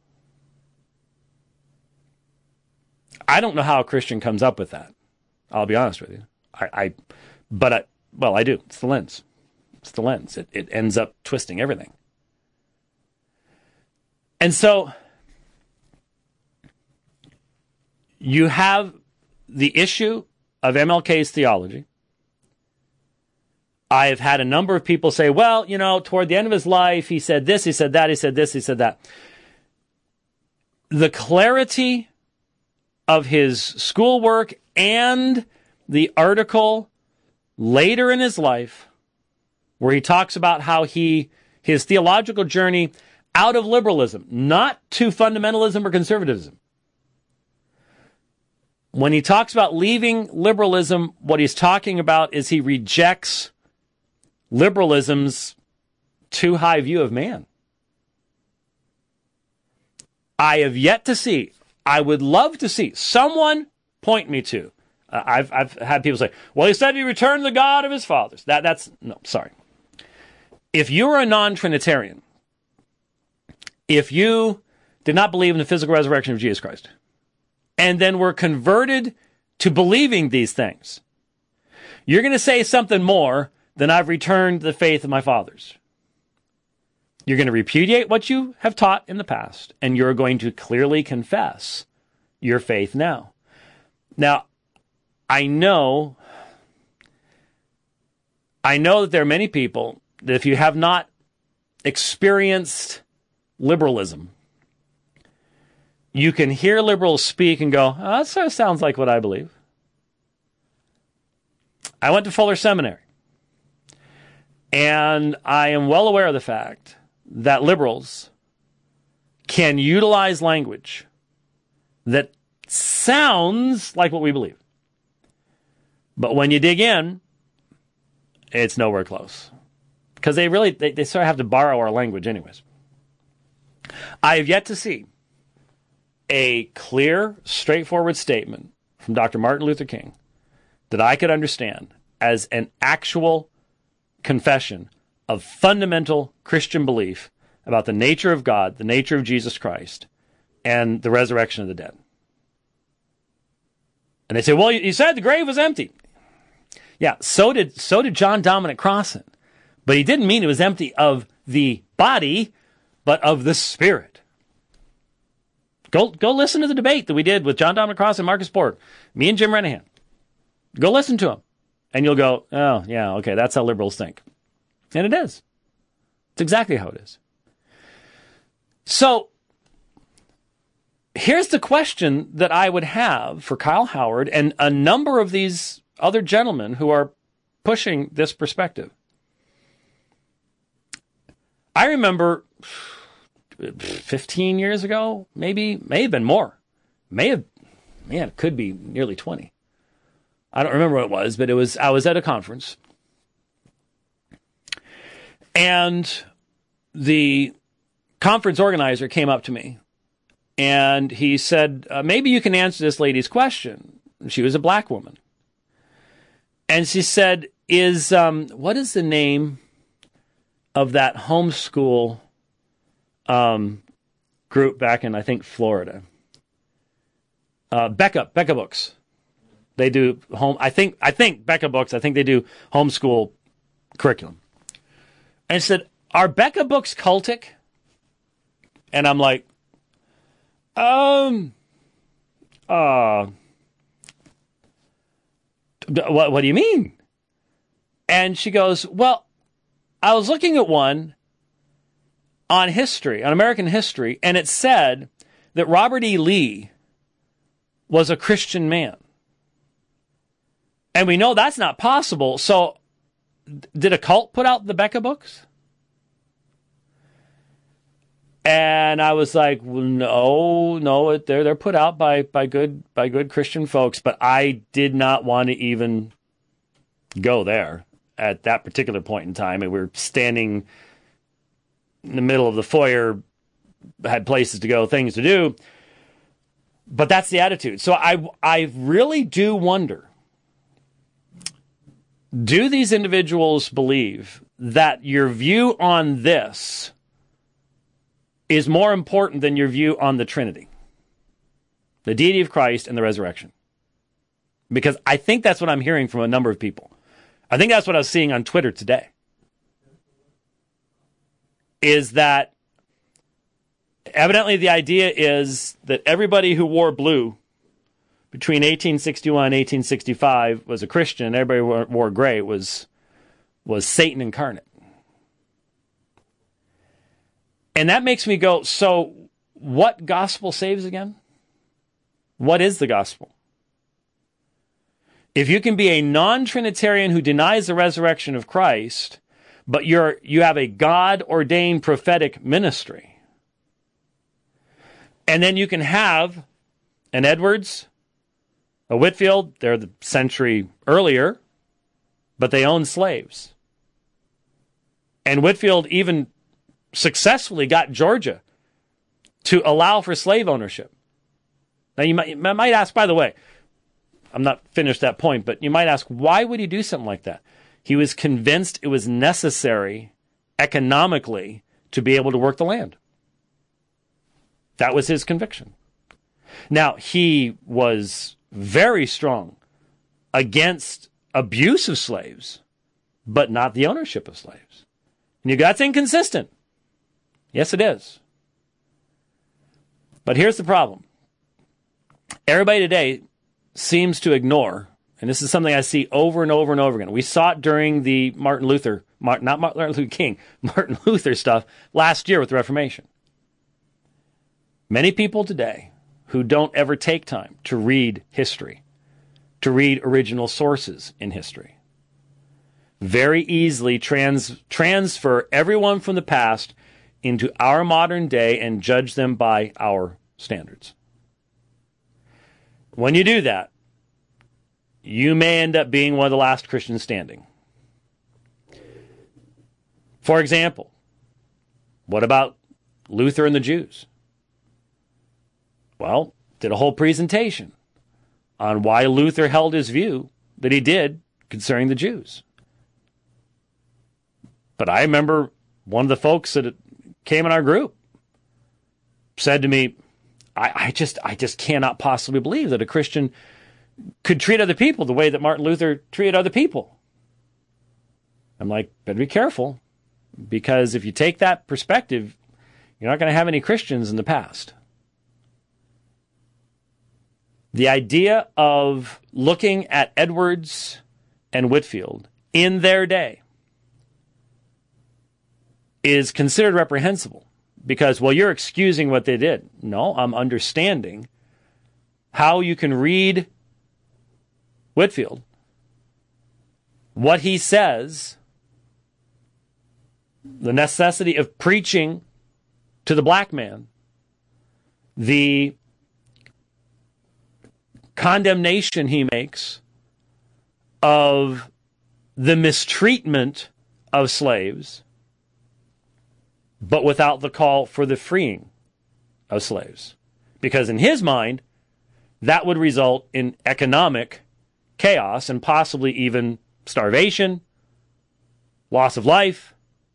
I don't know how a Christian comes up with that. I'll be honest with you. I do. It's the lens. It's the lens. It ends up twisting everything. And so you have the issue of MLK's theology. I have had a number of people say, well, toward the end of his life, he said this, he said that, he said this, he said that. The clarity of his schoolwork and the article later in his life where he talks about how his theological journey out of liberalism, not to fundamentalism or conservatism. When he talks about leaving liberalism, what he's talking about is he rejects liberalism's too high view of man. I have yet to see, I would love to see someone point me to. I've had people say, well, he said he returned to the God of his fathers. No, sorry. If you are a non-Trinitarian, if you did not believe in the physical resurrection of Jesus Christ, and then were converted to believing these things, you're going to say something more than I've returned to the faith of my fathers. You're going to repudiate what you have taught in the past, and you're going to clearly confess your faith now. Now, I know that there are many people that if you have not experienced liberalism, you can hear liberals speak and go, oh, that sort of sounds like what I believe. I went to Fuller Seminary, and I am well aware of the fact that liberals can utilize language that sounds like what we believe. But when you dig in, it's nowhere close. Because they sort of have to borrow our language anyways. I have yet to see a clear, straightforward statement from Dr. Martin Luther King that I could understand as an actual confession of fundamental Christian belief about the nature of God, the nature of Jesus Christ, and the resurrection of the dead. And they say, well, you said the grave was empty. Yeah, so did John Dominic Crossan. But he didn't mean it was empty of the body, but of the Spirit. Go listen to the debate that we did with John Dominic Cross and Marcus Borg, me and Jim Renahan. Go listen to them, and you'll go, oh, yeah, okay, that's how liberals think. And it is. It's exactly how it is. So, here's the question that I would have for Kyle Howard and a number of these other gentlemen who are pushing this perspective. I remember 15 years ago, may have been more. It could be nearly 20. I don't remember what it was, but I was at a conference. And the conference organizer came up to me and he said, maybe you can answer this lady's question. She was a black woman. And she said, what is the name of that homeschool group back in, I think, Florida? Becca Books. They do I think Becca Books, I think they do homeschool curriculum. And she said, are Becca Books cultic? And I'm like, what do you mean? And she goes, well, I was looking at one on history, on American history, and it said that Robert E. Lee was a Christian man. And we know that's not possible. So did a cult put out the Becca Books? And I was like, well, no, they're put out by good Christian folks, but I did not want to even go there at that particular point in time. And we were standing in the middle of the foyer, had places to go, things to do. But that's the attitude. So I really do wonder, do these individuals believe that your view on this is more important than your view on the Trinity, the deity of Christ and the resurrection? Because I think that's what I'm hearing from a number of people. I think that's what I was seeing on Twitter today, is that evidently the idea is that everybody who wore blue between 1861 and 1865 was a Christian. Everybody who wore gray was Satan incarnate. And that makes me go, so what gospel saves again? What is the gospel? If you can be a non-Trinitarian who denies the resurrection of Christ, but you have a God-ordained prophetic ministry, and then you can have an Edwards, a Whitefield, they're the century earlier, but they own slaves. And Whitefield even successfully got Georgia to allow for slave ownership. Now you might ask, by the way, I'm not finished that point, but you might ask, why would he do something like that? He was convinced it was necessary economically to be able to work the land. That was his conviction. Now, he was very strong against abuse of slaves, but not the ownership of slaves. And that's inconsistent. Yes, it is. But here's the problem. Everybody today seems to ignore, and this is something I see over and over and over again. We saw it during the Martin Luther stuff last year with the Reformation. Many people today who don't ever take time to read history, to read original sources in history, very easily transfer everyone from the past into our modern day and judge them by our standards. When you do that, you may end up being one of the last Christians standing. For example, what about Luther and the Jews? Well, did a whole presentation on why Luther held his view that he did concerning the Jews. But I remember one of the folks that came in our group said to me, I just cannot possibly believe that a Christian could treat other people the way that Martin Luther treated other people. I'm like, better be careful. Because if you take that perspective, you're not going to have any Christians in the past. The idea of looking at Edwards and Whitefield in their day is considered reprehensible because, well, you're excusing what they did. No, I'm understanding how you can read Whitefield, what he says, the necessity of preaching to the black man, the condemnation he makes of the mistreatment of slaves, but without the call for the freeing of slaves. Because in his mind, that would result in economic chaos and possibly even starvation, loss of life.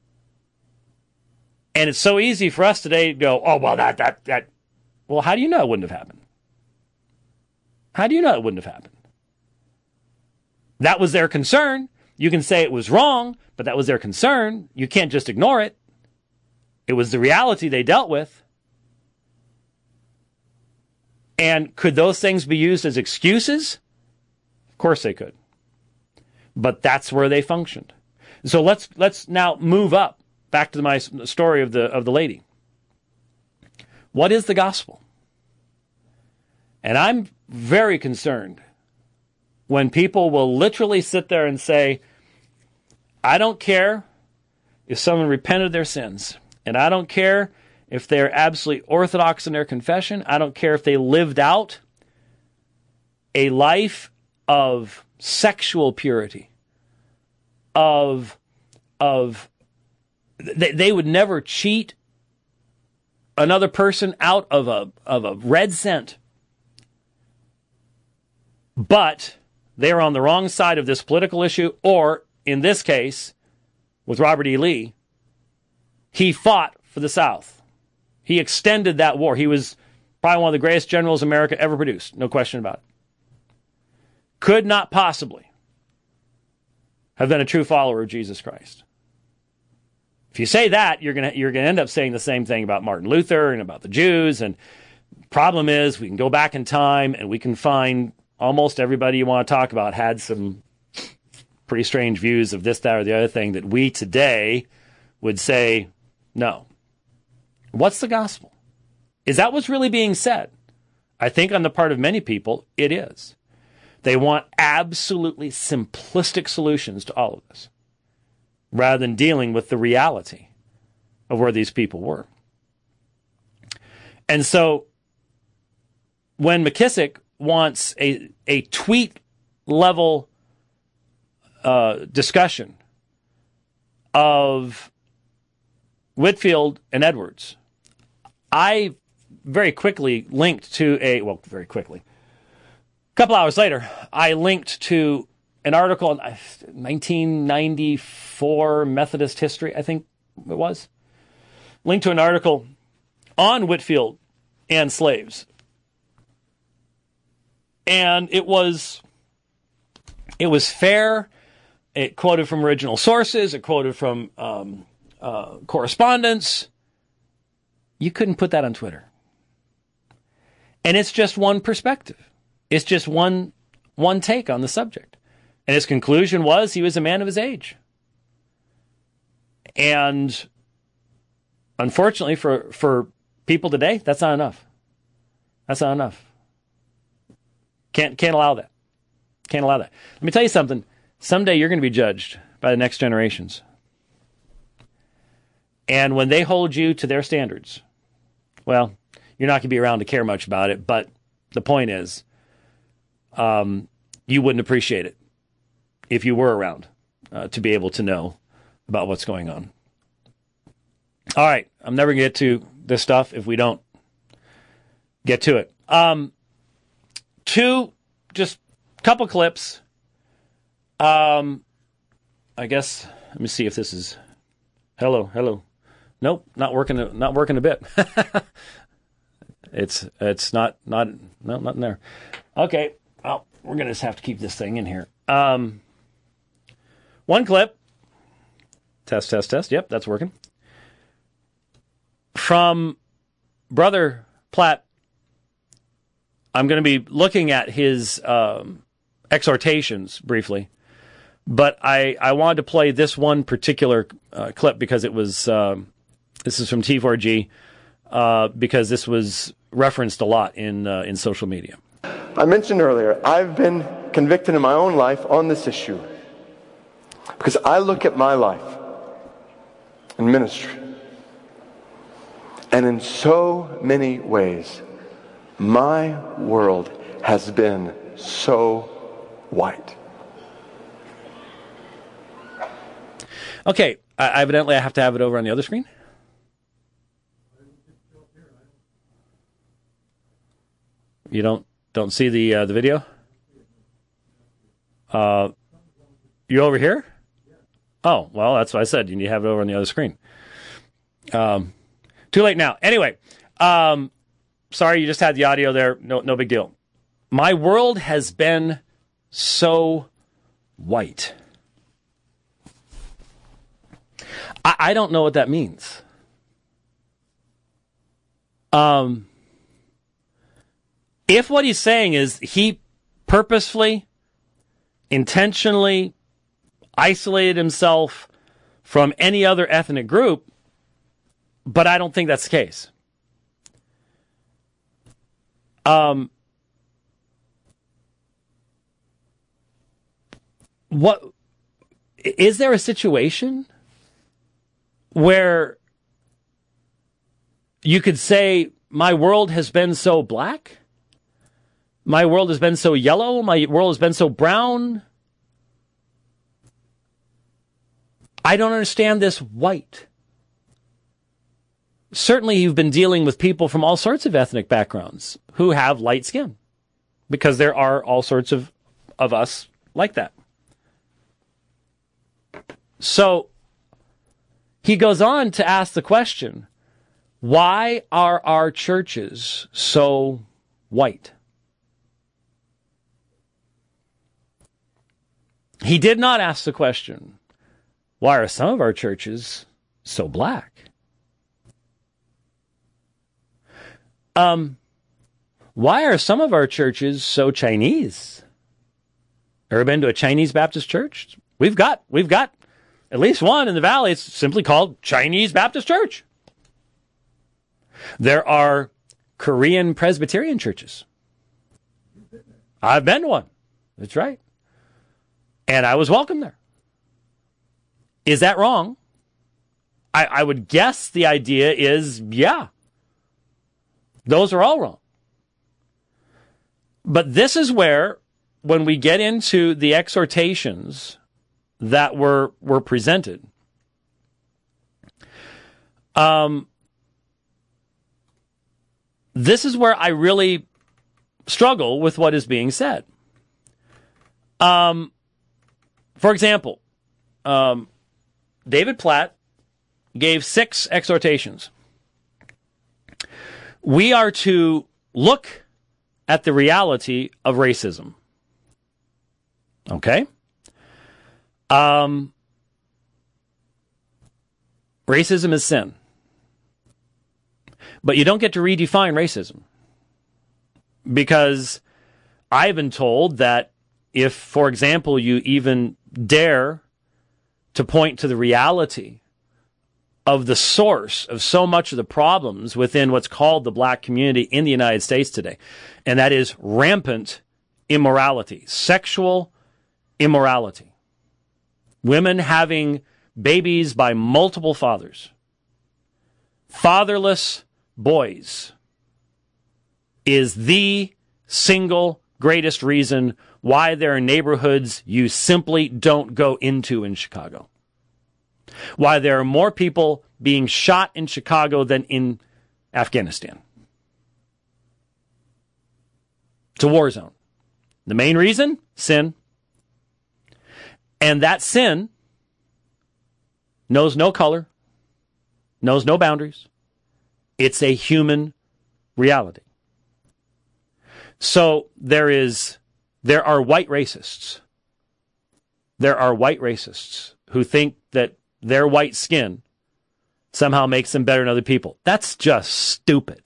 And it's so easy for us today to go, oh, well, that. Well, how do you know it wouldn't have happened? How do you know it wouldn't have happened? That was their concern. You can say it was wrong, but that was their concern. You can't just ignore it. It was the reality they dealt with. And could those things be used as excuses? Of course they could. But that's where they functioned. So let's now move up back to my story of the lady. What is the gospel? And I'm very concerned when people will literally sit there and say, I don't care if someone repented of their sins, and I don't care if they're absolutely orthodox in their confession. I don't care if they lived out a life of sexual purity, they would never cheat another person out of a red cent. But they are on the wrong side of this political issue, or in this case, with Robert E. Lee, he fought for the South. He extended that war. He was probably one of the greatest generals America ever produced. No question about it. Could not possibly have been a true follower of Jesus Christ. If you say that, you're gonna end up saying the same thing about Martin Luther and about the Jews. And problem is, we can go back in time and we can find almost everybody you want to talk about had some pretty strange views of this, that, or the other thing that we today would say, no. What's the gospel? Is that what's really being said? I think on the part of many people, it is. They want absolutely simplistic solutions to all of this, rather than dealing with the reality of where these people were. And so when McKissick wants a tweet level discussion of Whitefield and Edwards, I very quickly linked to a couple hours later, I linked to an article in 1994 Methodist History, I think it was. Linked to an article on Whitefield and slaves. And it was fair. It quoted from original sources. It quoted from correspondence. You couldn't put that on Twitter. And it's just one perspective. It's just one take on the subject. And his conclusion was he was a man of his age. And unfortunately for people today, that's not enough. That's not enough. Can't allow that. Can't allow that. Let me tell you something. Someday you're going to be judged by the next generations. And when they hold you to their standards, well, you're not going to be around to care much about it. But the point is, you wouldn't appreciate it if you were around to be able to know about what's going on. All right. I'm never going to get to this stuff if we don't get to it. Just a couple clips. I guess, let me see if this is, hello. Nope, not working a bit. It's not in there. Okay. Well, we're going to just have to keep this thing in here. One clip Test, test, test. Yep, that's working. From Brother Platt, I'm going to be looking at his exhortations briefly, but I wanted to play this one particular clip because it was, this is from T4G, because this was referenced a lot in social media. I mentioned earlier, I've been convicted in my own life on this issue because I look at my life in ministry, and in so many ways, my world has been so white. Okay, evidently I have to have it over on the other screen. You don't see the video? You over here? Oh, well, that's what I said. You need to have it over on the other screen. Too late now. Anyway, sorry, you just had the audio there. No big deal. My world has been so white. I don't know what that means. If what he's saying is he purposefully, intentionally isolated himself from any other ethnic group, but I don't think that's the case. What is there a situation where you could say my world has been so black? My world has been so yellow? My world has been so brown? I don't understand this white. Certainly you've been dealing with people from all sorts of ethnic backgrounds who have light skin, because there are all sorts of us like that. So he goes on to ask the question, why are our churches so white? He did not ask the question, why are some of our churches so black? Why are some of our churches so Chinese? Ever been to a Chinese Baptist church? We've got at least one in the valley. It's simply called Chinese Baptist Church. There are Korean Presbyterian churches. I've been to one. That's right. And I was welcome there. Is that wrong? I would guess the idea is, yeah. Those are all wrong. But this is where, when we get into the exhortations that were presented, this is where I really struggle with what is being said. For example, David Platt gave 6 exhortations. We are to look at the reality of racism. Okay? Racism is sin. But you don't get to redefine racism. Because I've been told that if, for example, you even dare to point to the reality of the source of so much of the problems within what's called the black community in the United States today, and that is rampant immorality, sexual immorality, women having babies by multiple fathers, fatherless boys, is the single greatest reason why there are neighborhoods you simply don't go into in Chicago. Why there are more people being shot in Chicago than in Afghanistan. It's a war zone. The main reason? Sin. And that sin knows no color, knows no boundaries. It's a human reality. So there are white racists. There are white racists who think that their white skin somehow makes them better than other people. That's just stupid.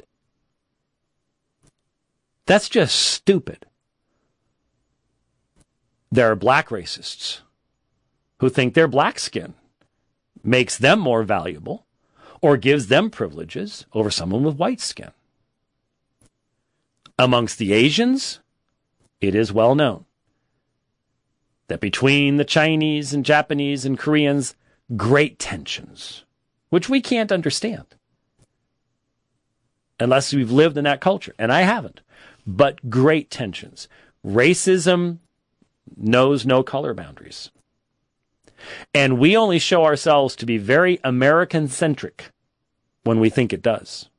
That's just stupid. There are black racists who think their black skin makes them more valuable or gives them privileges over someone with white skin. Amongst the Asians, it is well known that between the Chinese and Japanese and Koreans, great tensions, which we can't understand unless we've lived in that culture. And I haven't. But great tensions. Racism knows no color boundaries. And we only show ourselves to be very American-centric when we think it does.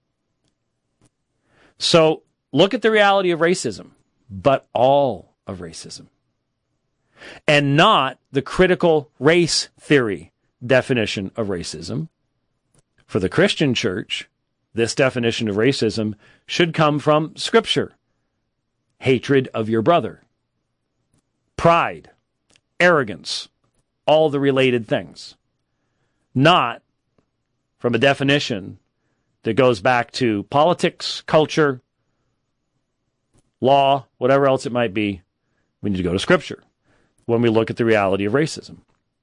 So look at the reality of racism, but all of racism. And not the critical race theory definition of racism. For the Christian church, this definition of racism should come from Scripture. Hatred of your brother. Pride. Arrogance. All the related things. Not from a definition that goes back to politics, culture, law, whatever else it might be. We need to go to Scripture when we look at the reality of racism.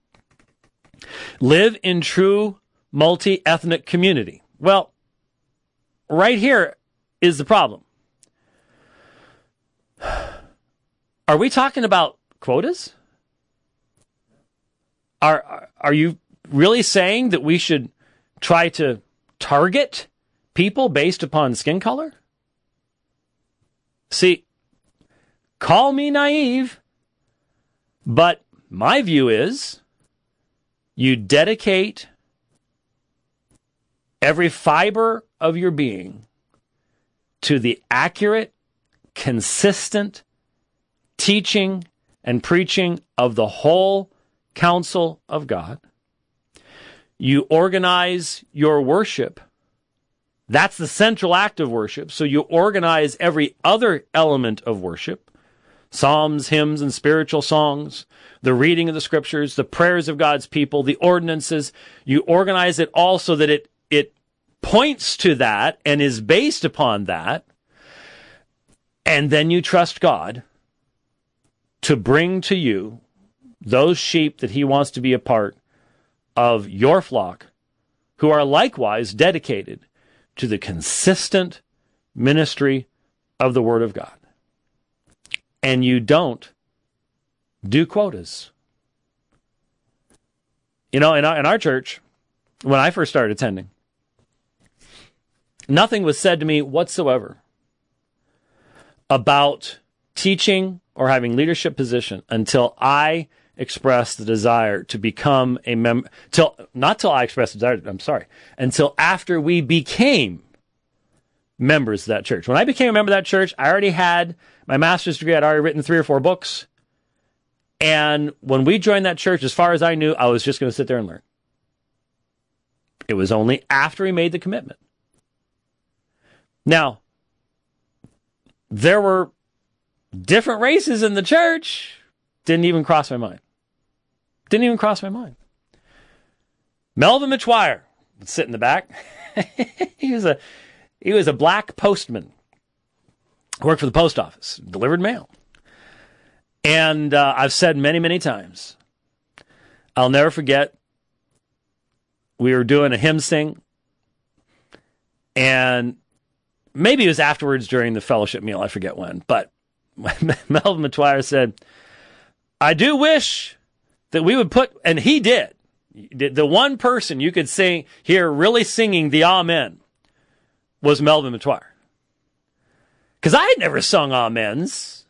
Live in true multi-ethnic community. Well, right here is the problem. Are we talking about quotas? Are you really saying that we should try to target people based upon skin color? See, call me naive, but my view is you dedicate every fiber of your being to the accurate, consistent teaching and preaching of the whole counsel of God. You organize your worship. That's the central act of worship. So you organize every other element of worship. Psalms, hymns, and spiritual songs, the reading of the scriptures, the prayers of God's people, the ordinances. You organize it all so that it points to that and is based upon that. And then you trust God to bring to you those sheep that he wants to be a part of your flock, who are likewise dedicated to the consistent ministry of the Word of God. And you don't do quotas. You know, in our church, when I first started attending, nothing was said to me whatsoever about teaching or having leadership position until I expressed the desire to become a member, until after we became members of that church. When I became a member of that church, I already had my master's degree. I'd already written 3 or 4 books. And when we joined that church, as far as I knew, I was just going to sit there and learn. It was only after we made the commitment. Now, there were different races in the church. Didn't even cross my mind. Melvin McGuire would sit in the back. He was a black postman. Worked for the post office, delivered mail. And I've said many, many times, I'll never forget, we were doing a hymn sing, and maybe it was afterwards during the fellowship meal, I forget when, but Melvin McGuire said, I do wish that we would put, and he did, the one person you could hear really singing the Amen was Melvin McGuire. Because I had never sung amens.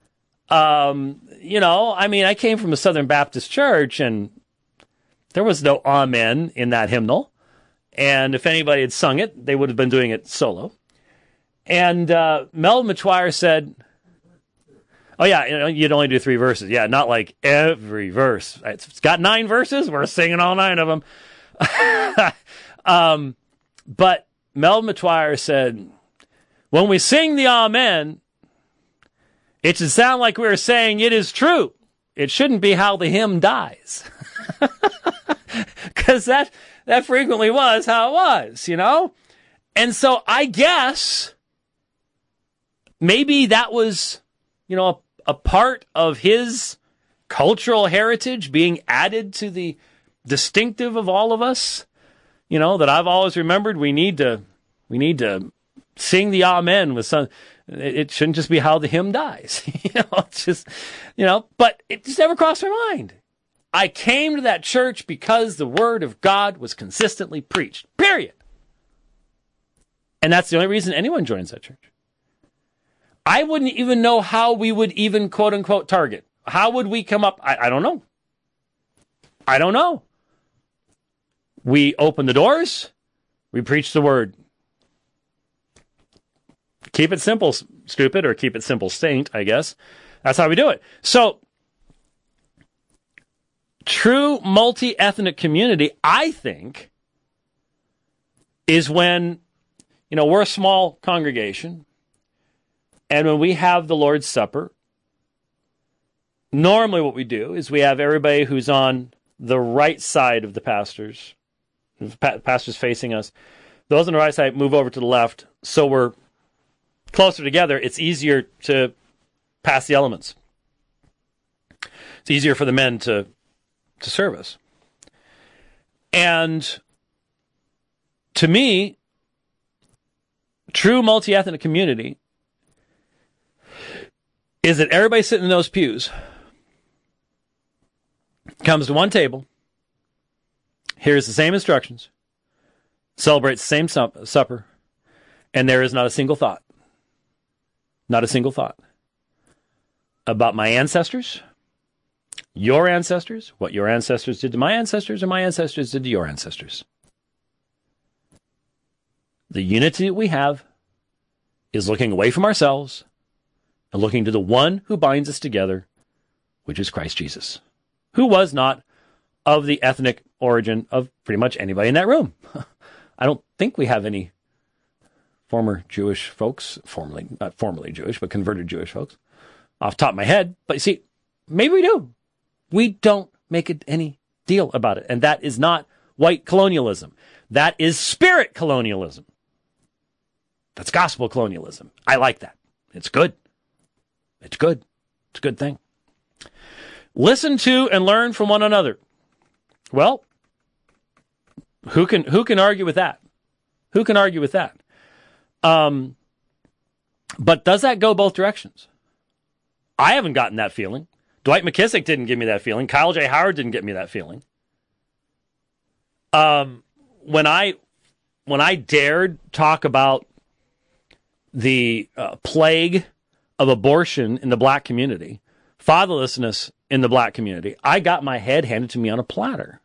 I came from a Southern Baptist church, and there was no amen in that hymnal. And if anybody had sung it, they would have been doing it solo. And Melvin McGuire said, oh, yeah, you'd only do 3 verses. Yeah, not like every verse. It's got 9 verses. We're singing all 9 of them. But Melvin McGuire said, when we sing the Amen, it should sound like we are saying it is true. It shouldn't be how the hymn dies. Because that frequently was how it was, And so I guess maybe that was, a part of his cultural heritage being added to the distinctive of all of us, that I've always remembered. We need to sing the amen with some. It shouldn't just be how the hymn dies, it's just, but it just never crossed my mind. I came to that church because the word of God was consistently preached, period. And that's the only reason anyone joins that church. I wouldn't even know how we would even quote unquote target. How would we come up? I don't know. I don't know. We open the doors. We preach the word. Keep it simple, stupid, or keep it simple, saint, I guess. That's how we do it. So, true multi-ethnic community, I think, is when, we're a small congregation, and when we have the Lord's Supper, normally what we do is we have everybody who's on the right side of the pastors facing us. Those on the right side move over to the left, so we're closer together. It's easier to pass the elements. It's easier for the men to serve us. And to me, true multi-ethnic community is that everybody sitting in those pews comes to one table, hears the same instructions, celebrates the same supper, and there is not a single thought about my ancestors, your ancestors, what your ancestors did to my ancestors, or my ancestors did to your ancestors. The unity that we have is looking away from ourselves and looking to the one who binds us together, which is Christ Jesus, who was not of the ethnic origin of pretty much anybody in that room. I don't think we have any former Jewish folks, not formerly Jewish, but converted Jewish folks, off the top of my head. But you see, maybe we do. We don't make it any deal about it. And that is not white colonialism. That is spirit colonialism. That's gospel colonialism. I like that. It's good. It's good. It's a good thing. Listen to and learn from one another. Well, who can argue with that? Who can argue with that? But does that go both directions? I haven't gotten that feeling. Dwight McKissick didn't give me that feeling. Kyle J. Howard didn't get me that feeling. When I dared talk about the plague of abortion in the black community, fatherlessness in the black community, I got my head handed to me on a platter.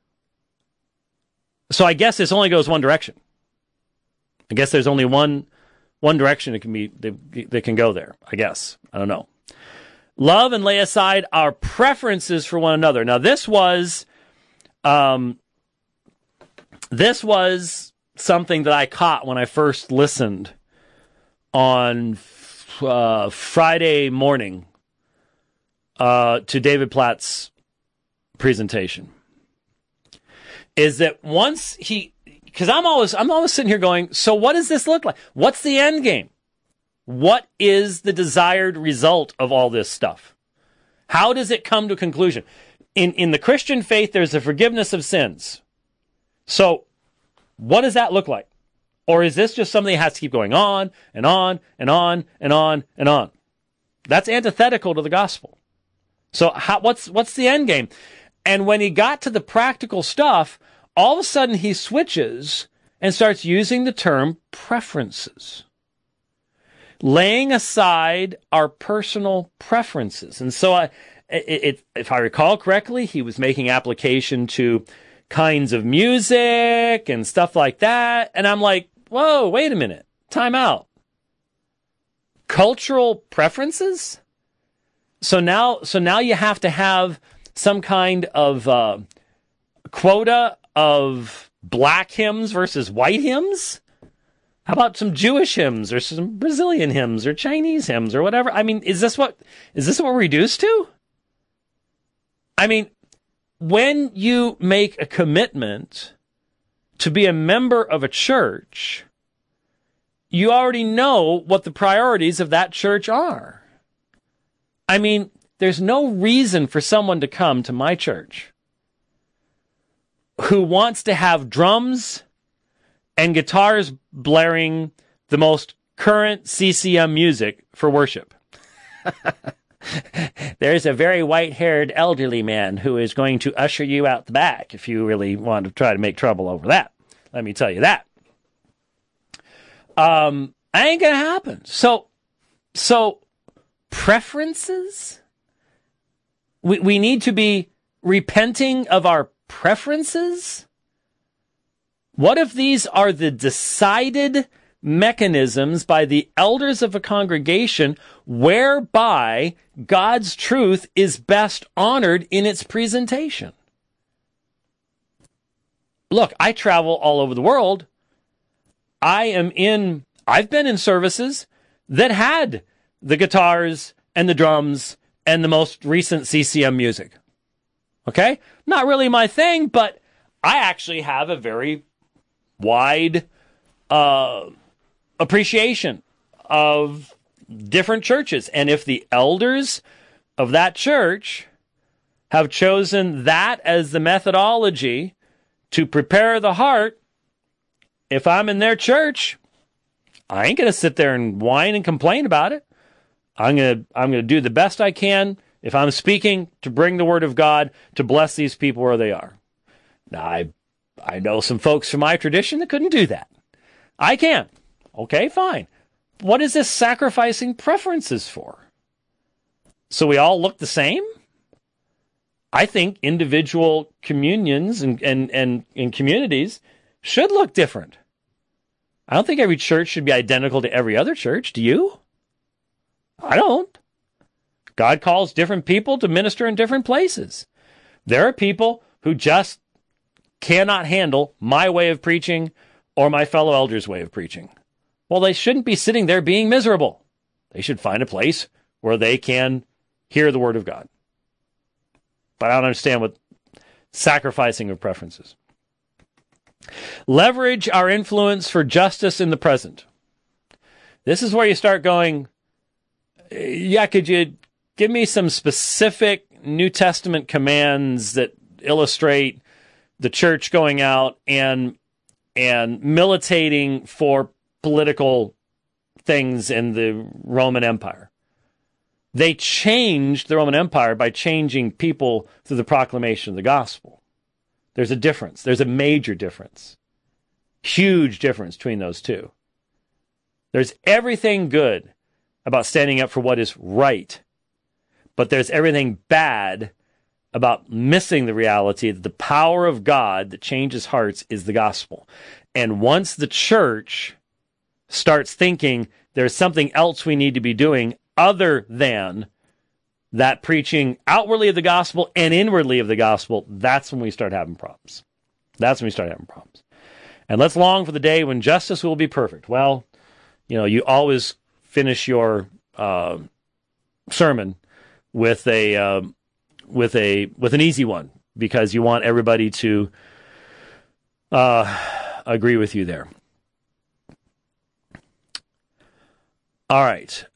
So I guess this only goes one direction. I guess there's only one direction it can be. They can go there. I guess. I don't know. Love and lay aside our preferences for one another. Now this was something that I caught when I first listened on Friday morning to David Platt's presentation. Is that once because I'm always sitting here going, so what does this look like? What's the end game? What is the desired result of all this stuff? How does it come to a conclusion? In the Christian faith, there's the forgiveness of sins. So what does that look like? Or is this just something that has to keep going on and on and on and on and on? That's antithetical to the gospel. So what's the end game? And when he got to the practical stuff, all of a sudden he switches and starts using the term preferences, laying aside our personal preferences. And so if I recall correctly, he was making application to kinds of music and stuff like that. And I'm like, whoa, wait a minute. Time out. Cultural preferences? So now you have to have some kind of quota of black hymns versus white hymns? How about some Jewish hymns or some Brazilian hymns or Chinese hymns or whatever? I mean, is this what we're reduced to? I mean, when you make a commitment to be a member of a church, you already know what the priorities of that church are. I mean, there's no reason for someone to come to my church who wants to have drums and guitars blaring the most current CCM music for worship. There's a very white-haired elderly man who is going to usher you out the back if you really want to try to make trouble over that. Let me tell you that. Ain't gonna happen. So preferences? We need to be repenting of our preferences? What if these are the decided mechanisms by the elders of a congregation whereby God's truth is best honored in its presentation? Look, I travel all over the world. I've been in services that had the guitars and the drums and the most recent CCM music. Okay? Not really my thing, but I actually have a very wide appreciation of different churches. And if the elders of that church have chosen that as the methodology to prepare the heart, if I'm in their church, I ain't going to sit there and whine and complain about it. I'm going to do the best I can if I'm speaking to bring the word of God to bless these people where they are. Now, I know some folks from my tradition that couldn't do that. I can. Okay, fine. What is this sacrificing preferences for? So we all look the same? I think individual communions and communities should look different. I don't think every church should be identical to every other church. Do you? I don't. God calls different people to minister in different places. There are people who just cannot handle my way of preaching or my fellow elders' way of preaching. Well, they shouldn't be sitting there being miserable. They should find a place where they can hear the word of God. But I don't understand what sacrificing of preferences. Leverage our influence for justice in the present. This is where you start going, yeah, could you give me some specific New Testament commands that illustrate the church going out and militating for political things in the Roman Empire? They changed the Roman Empire by changing people through the proclamation of the gospel. There's a difference. There's a major difference. Huge difference between those two. There's everything good about standing up for what is right, but there's everything bad about missing the reality that the power of God that changes hearts is the gospel. And once the church starts thinking there's something else we need to be doing other than that preaching outwardly of the gospel and inwardly of the gospel, that's when we start having problems. That's when we start having problems. And let's long for the day when justice will be perfect. Well, you always finish your sermon with an easy one because you want everybody to agree with you there. All right.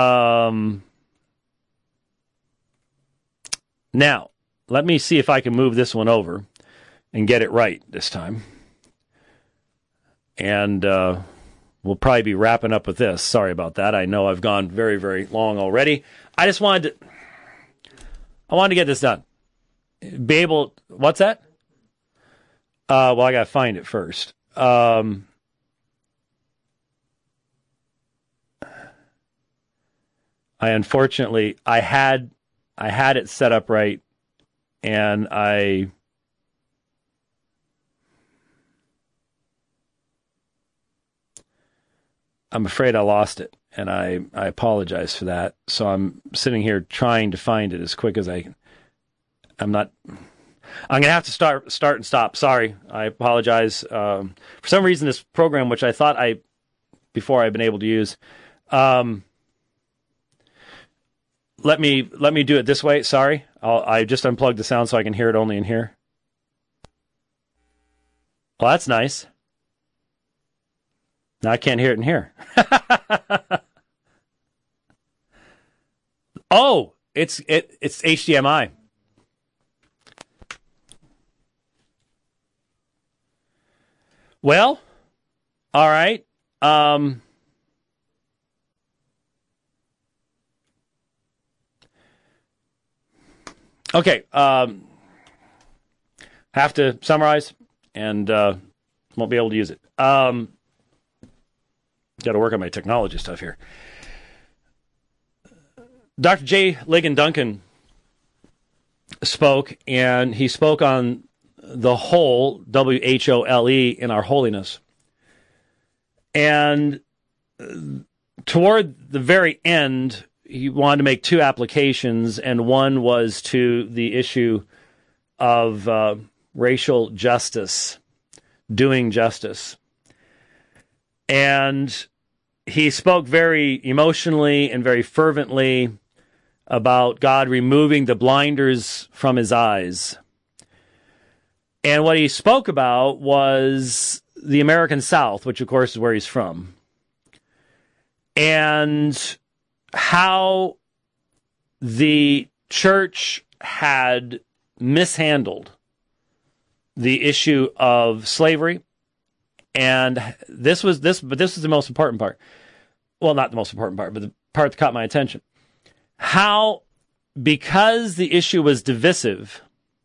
Now, let me see if I can move this one over and get it right this time. And we'll probably be wrapping up with this. Sorry about that. I know I've gone very, very long already. I wanted to get this done. Be able, what's that? Well, I got to find it first. I had it set up right, and I'm afraid I lost it, and I apologize for that. So I'm sitting here trying to find it as quick as I can. I'm going to have to start and stop. Sorry. I apologize. For some reason, this program, which I thought before I've been able to use, let me do it this way. Sorry, I just unplugged the sound so I can hear it only in here. Well, that's nice. Now I can't hear it in here. Oh, it's HDMI. Well, all right. Okay. Have to summarize and won't be able to use it. Got to work on my technology stuff here. Dr. J. Ligon Duncan spoke, and he spoke on the whole, W-H-O-L-E, in our holiness. And toward the very end, he wanted to make two applications, and one was to the issue of racial justice, doing justice. And he spoke very emotionally and very fervently about God removing the blinders from his eyes. And what he spoke about was the American South, which of course is where he's from, and how the church had mishandled the issue of slavery. And this was the most important part. Well, not the most important part, but the part that caught my attention. How, because the issue was divisive,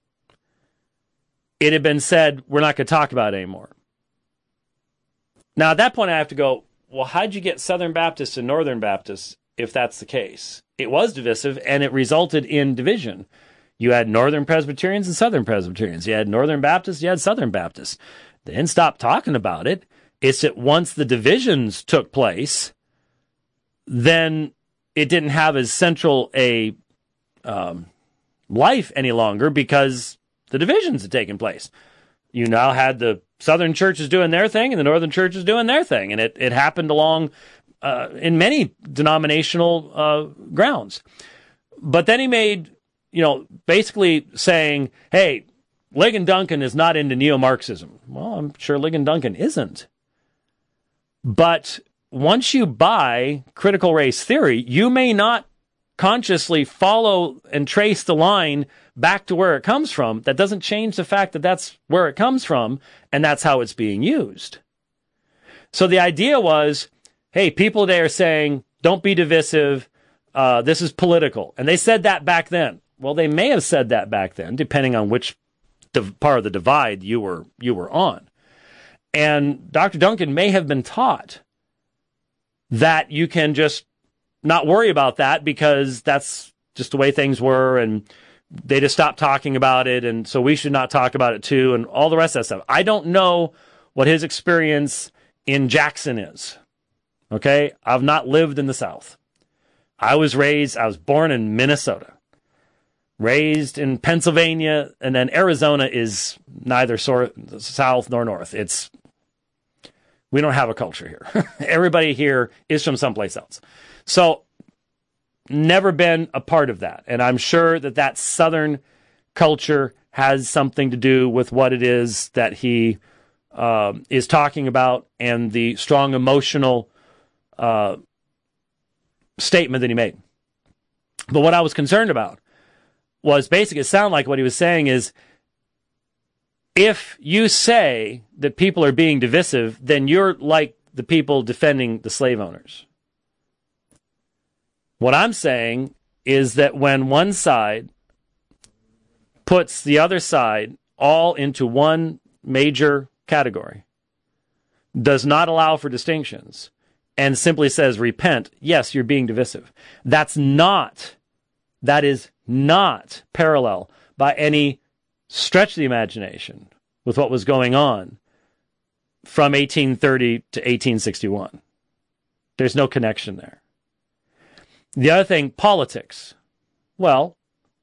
it had been said, we're not going to talk about it anymore. Now, at that point, I have to go, well, how'd you get Southern Baptists and Northern Baptists if that's the case? It was divisive, and it resulted in division. You had Northern Presbyterians and Southern Presbyterians. You had Northern Baptists, you had Southern Baptists. They didn't stop talking about it. It's that once the divisions took place, then it didn't have as central a life any longer because the divisions had taken place. You now had the Southern churches doing their thing and the Northern churches doing their thing. And it happened along in many denominational grounds. But then he made, basically saying, hey, Ligon Duncan is not into neo-Marxism. Well, I'm sure Ligon Duncan isn't. But once you buy critical race theory, you may not consciously follow and trace the line back to where it comes from. That doesn't change the fact that that's where it comes from, and that's how it's being used. So the idea was, hey, people today are saying, don't be divisive, this is political. And they said that back then. Well, they may have said that back then, depending on which part of the divide you were on. And Dr. Duncan may have been taught that you can just not worry about that because that's just the way things were, and they just stopped talking about it, and so we should not talk about it too, and all the rest of that stuff. I don't know what his experience in Jackson is. Okay? I've not lived in the South. I was born in Minnesota, raised in Pennsylvania, and then Arizona is neither south nor north. We don't have a culture here. Everybody here is from someplace else. So, never been a part of that. And I'm sure that Southern culture has something to do with what it is that he is talking about and the strong emotional statement that he made. But what I was concerned about was basically, it sounded like what he was saying is, if you say that people are being divisive, then you're like the people defending the slave owners. What I'm saying is that when one side puts the other side all into one major category, does not allow for distinctions, and simply says, repent, yes, you're being divisive. That is not parallel by any stretch of the imagination with what was going on from 1830 to 1861. There's no connection there. The other thing, politics. Well,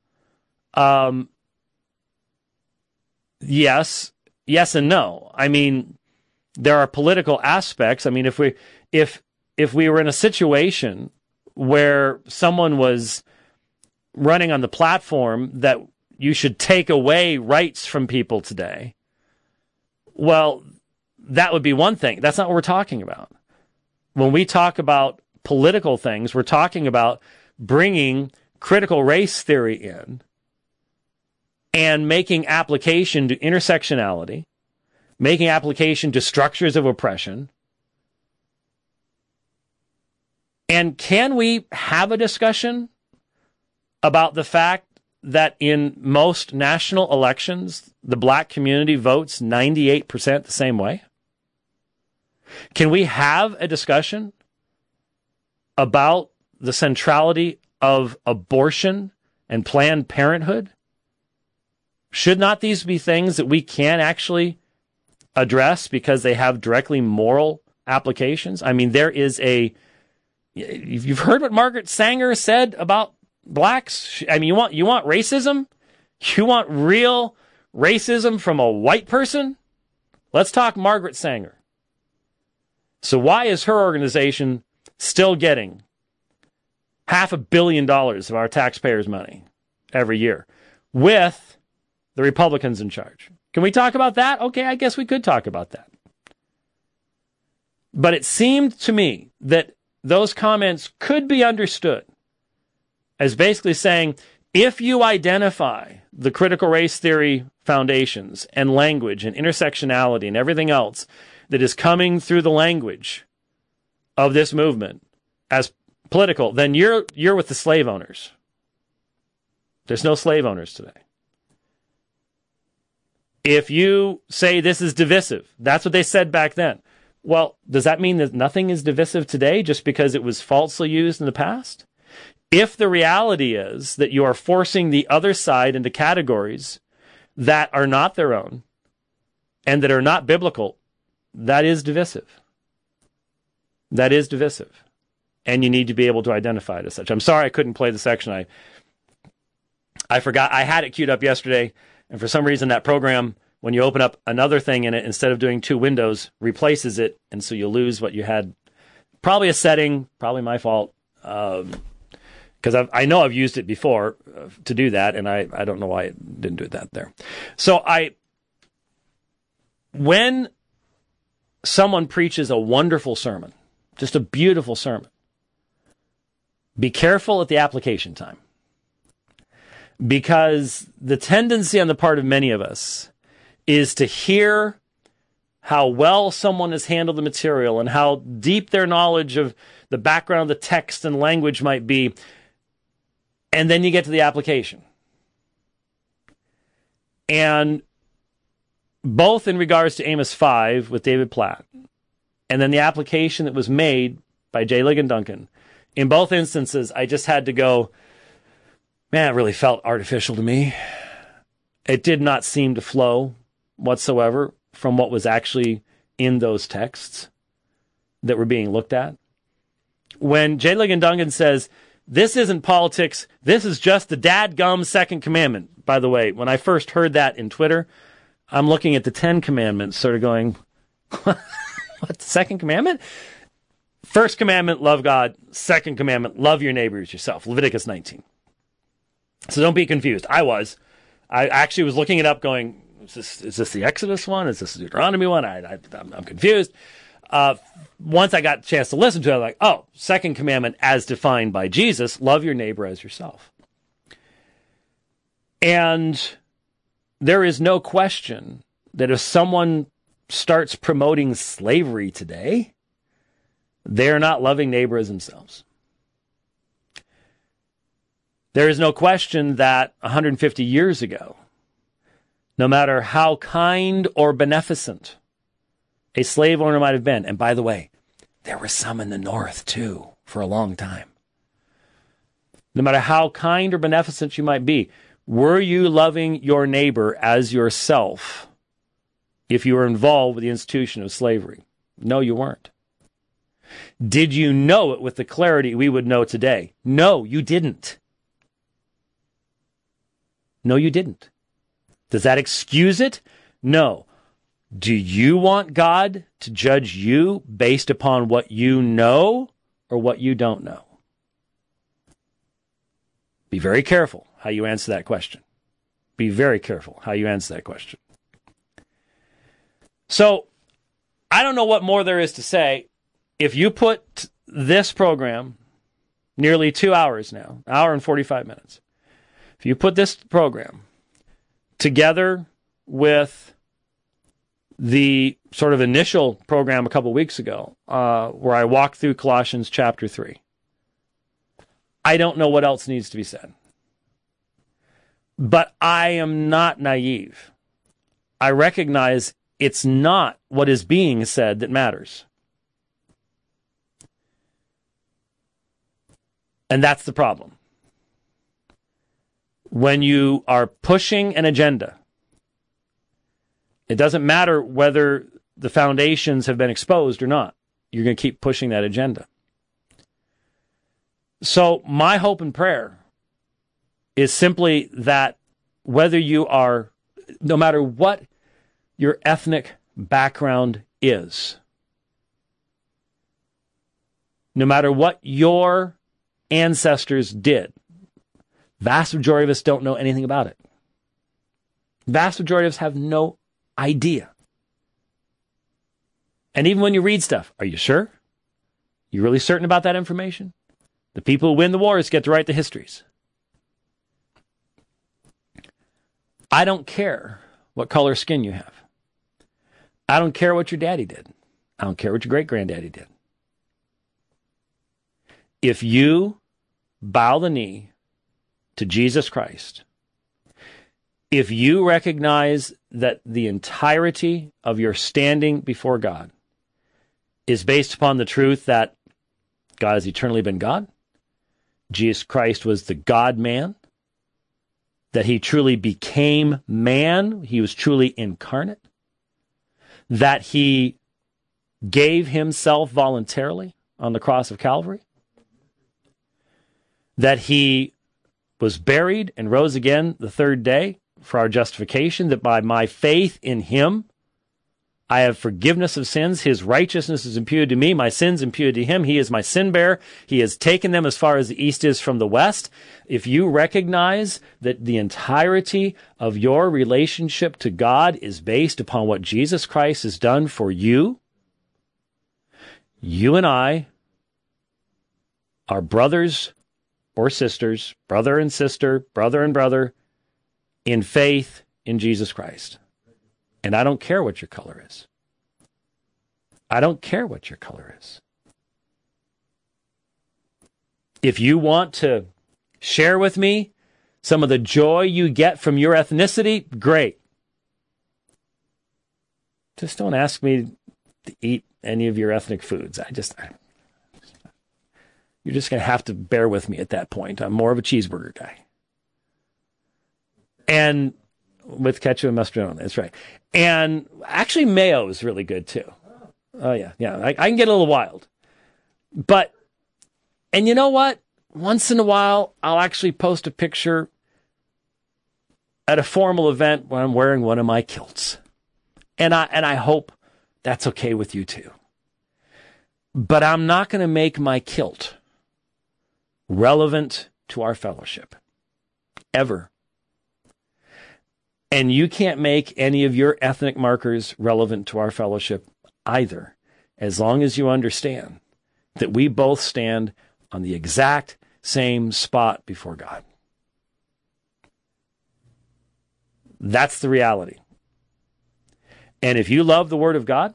yes and no. I mean, there are political aspects. I mean, if we were in a situation where someone was running on the platform that you should take away rights from people today, well, that would be one thing. That's not what we're talking about. When we talk about political things, we're talking about bringing critical race theory in and making application to intersectionality, making application to structures of oppression. And can we have a discussion about the fact that in most national elections, the black community votes 98% the same way? Can we have a discussion about the centrality of abortion and Planned Parenthood? Should not these be things that we can actually address because they have directly moral applications? I mean, you've heard what Margaret Sanger said about blacks. I mean, you want racism? You want real racism from a white person? Let's talk Margaret Sanger. So why is her organization still getting $500 million of our taxpayers' money every year with the Republicans in charge? Can we talk about that? Okay, I guess we could talk about that. But it seemed to me that those comments could be understood as basically saying, if you identify the critical race theory foundations and language and intersectionality and everything else that is coming through the language of this movement as political, then you're with the slave owners. There's no slave owners today. If you say this is divisive, that's what they said back then. Well, does that mean that nothing is divisive today just because it was falsely used in the past? If the reality is that you are forcing the other side into categories that are not their own and that are not biblical, that is divisive. That is divisive. And you need to be able to identify it as such. I'm sorry I couldn't play the section. I forgot. I had it queued up yesterday, and for some reason that program, when you open up another thing in it, instead of doing two windows, replaces it, and so you lose what you had. Probably a setting, probably my fault, because I know I've used it before to do that, and I don't know why it didn't do that there. So when someone preaches a wonderful sermon, just a beautiful sermon, be careful at the application time. Because the tendency on the part of many of us is to hear how well someone has handled the material and how deep their knowledge of the background of the text and language might be, and then you get to the application. And both in regards to Amos 5 with David Platt, and then the application that was made by J. Ligon Duncan, in both instances, I just had to go, man, it really felt artificial to me. It did not seem to flow whatsoever from what was actually in those texts that were being looked at. When J. Ligon Duncan says, this isn't politics, this is just the dadgum second commandment. By the way, when I first heard that in Twitter, I'm looking at the 10 commandments, sort of going, what, the second commandment? First commandment, love God. Second commandment, love your neighbor as yourself. Leviticus 19. So don't be confused. I actually was looking it up going, is this the Exodus one? Is this the Deuteronomy one? I'm confused. Once I got a chance to listen to it, I'm like, oh, second commandment as defined by Jesus, love your neighbor as yourself. And there is no question that if someone starts promoting slavery today, they're not loving neighbor as themselves. There is no question that 150 years ago, no matter how kind or beneficent a slave owner might have been, and by the way, there were some in the North too for a long time. No matter how kind or beneficent you might be, were you loving your neighbor as yourself if you were involved with the institution of slavery? No, you weren't. Did you know it with the clarity we would know today? No, you didn't. No, you didn't. Does that excuse it? No. Do you want God to judge you based upon what you know or what you don't know? Be very careful how you answer that question. Be very careful how you answer that question. So, I don't know what more there is to say. If you put this program, nearly 2 hours now, hour and 45 minutes, if you put this program together with the sort of initial program a couple weeks ago, where I walked through Colossians chapter 3, I don't know what else needs to be said. But I am not naive. I recognize it's not what is being said that matters. And that's the problem. When you are pushing an agenda, it doesn't matter whether the foundations have been exposed or not. You're going to keep pushing that agenda. So my hope and prayer is simply that whether you are, no matter what your ethnic background is, no matter what your ancestors did, vast majority of us don't know anything about it. Vast majority of us have no idea. And even when you read stuff, are you sure? You really certain about that information? The people who win the wars get to write the histories. I don't care what color skin you have. I don't care what your daddy did. I don't care what your great-granddaddy did. If you bow the knee to Jesus Christ, if you recognize that the entirety of your standing before God is based upon the truth that God has eternally been God, Jesus Christ was the God-man, that he truly became man, he was truly incarnate, that he gave himself voluntarily on the cross of Calvary, that he was buried and rose again the third day for our justification, that by my faith in him, I have forgiveness of sins. His righteousness is imputed to me. My sins imputed to him. He is my sin bearer. He has taken them as far as the east is from the west. If you recognize that the entirety of your relationship to God is based upon what Jesus Christ has done for you, you and I are brothers or sisters, brother and sister, brother and brother, in faith in Jesus Christ. And I don't care what your color is. I don't care what your color is. If you want to share with me some of the joy you get from your ethnicity, great. Just don't ask me to eat any of your ethnic foods. You're just going to have to bear with me at that point. I'm more of a cheeseburger guy. And with ketchup and mustard on it, that's right. And actually mayo is really good too. Oh yeah. I can get a little wild. But, and you know what? Once in a while, I'll actually post a picture at a formal event when I'm wearing one of my kilts. And I hope that's okay with you too. But I'm not going to make my kilt relevant to our fellowship. Ever. And you can't make any of your ethnic markers relevant to our fellowship either, as long as you understand that we both stand on the exact same spot before God. That's the reality. And if you love the Word of God,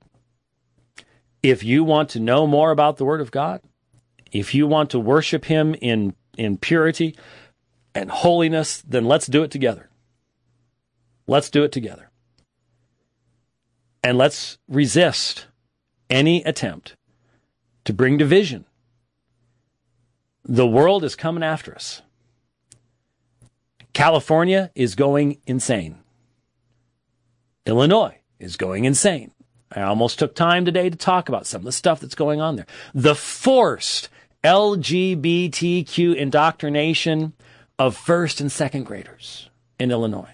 if you want to know more about the Word of God, if you want to worship Him in purity and holiness, then let's do it together. Let's do it together. And let's resist any attempt to bring division. The world is coming after us. California is going insane. Illinois is going insane. I almost took time today to talk about some of the stuff that's going on there. The forced LGBTQ indoctrination of first and second graders in Illinois.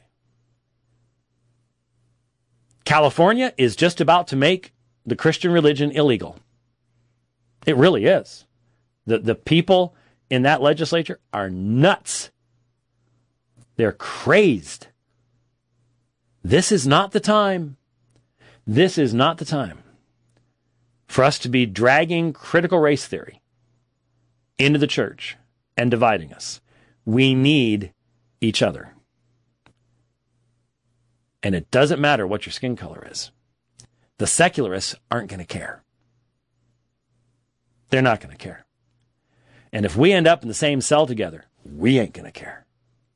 California is just about to make the Christian religion illegal. It really is. The people in that legislature are nuts. They're crazed. This is not the time. This is not the time for us to be dragging critical race theory into the church and dividing us. We need each other. And it doesn't matter what your skin color is. The secularists aren't going to care. They're not going to care. And if we end up in the same cell together, we ain't going to care.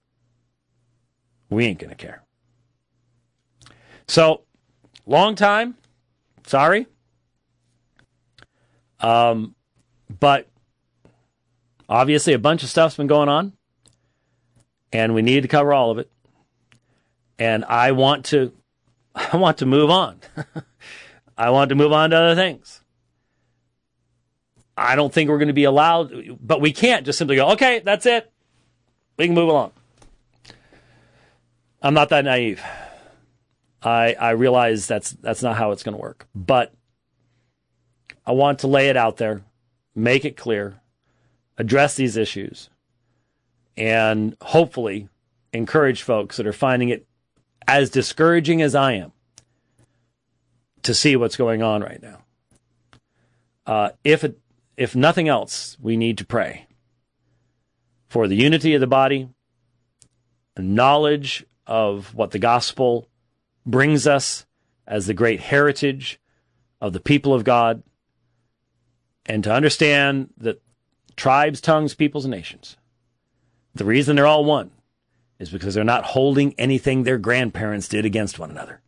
We ain't going to care. So, long time. Sorry. But obviously a bunch of stuff's been going on, and we need to cover all of it. And I want to move on. I want to move on to other things. I don't think we're going to be allowed, but we can't just simply go, okay, that's it. We can move along. I'm not that naive. I realize that's not how it's going to work. But I want to lay it out there, make it clear, address these issues, and hopefully encourage folks that are finding it as discouraging as I am to see what's going on right now. If nothing else, we need to pray for the unity of the body, the knowledge of what the gospel brings us as the great heritage of the people of God, and to understand that tribes, tongues, peoples, and nations, the reason they're all one is because they're not holding anything their grandparents did against one another.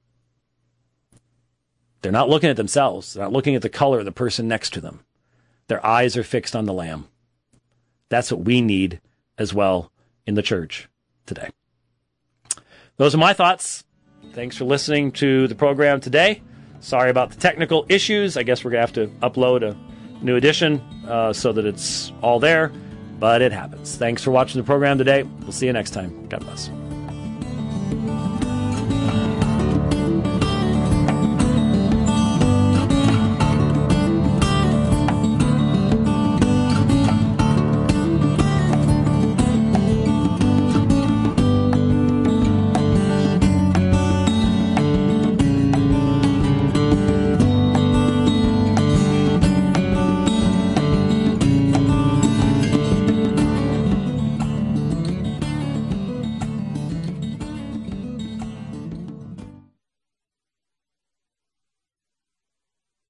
They're not looking at themselves. They're not looking at the color of the person next to them. Their eyes are fixed on the Lamb. That's what we need as well in the church today. Those are my thoughts. Thanks for listening to the program today. Sorry about the technical issues. I guess we're going to have to upload a new edition so that it's all there, but it happens. Thanks for watching the program today. We'll see you next time. God bless.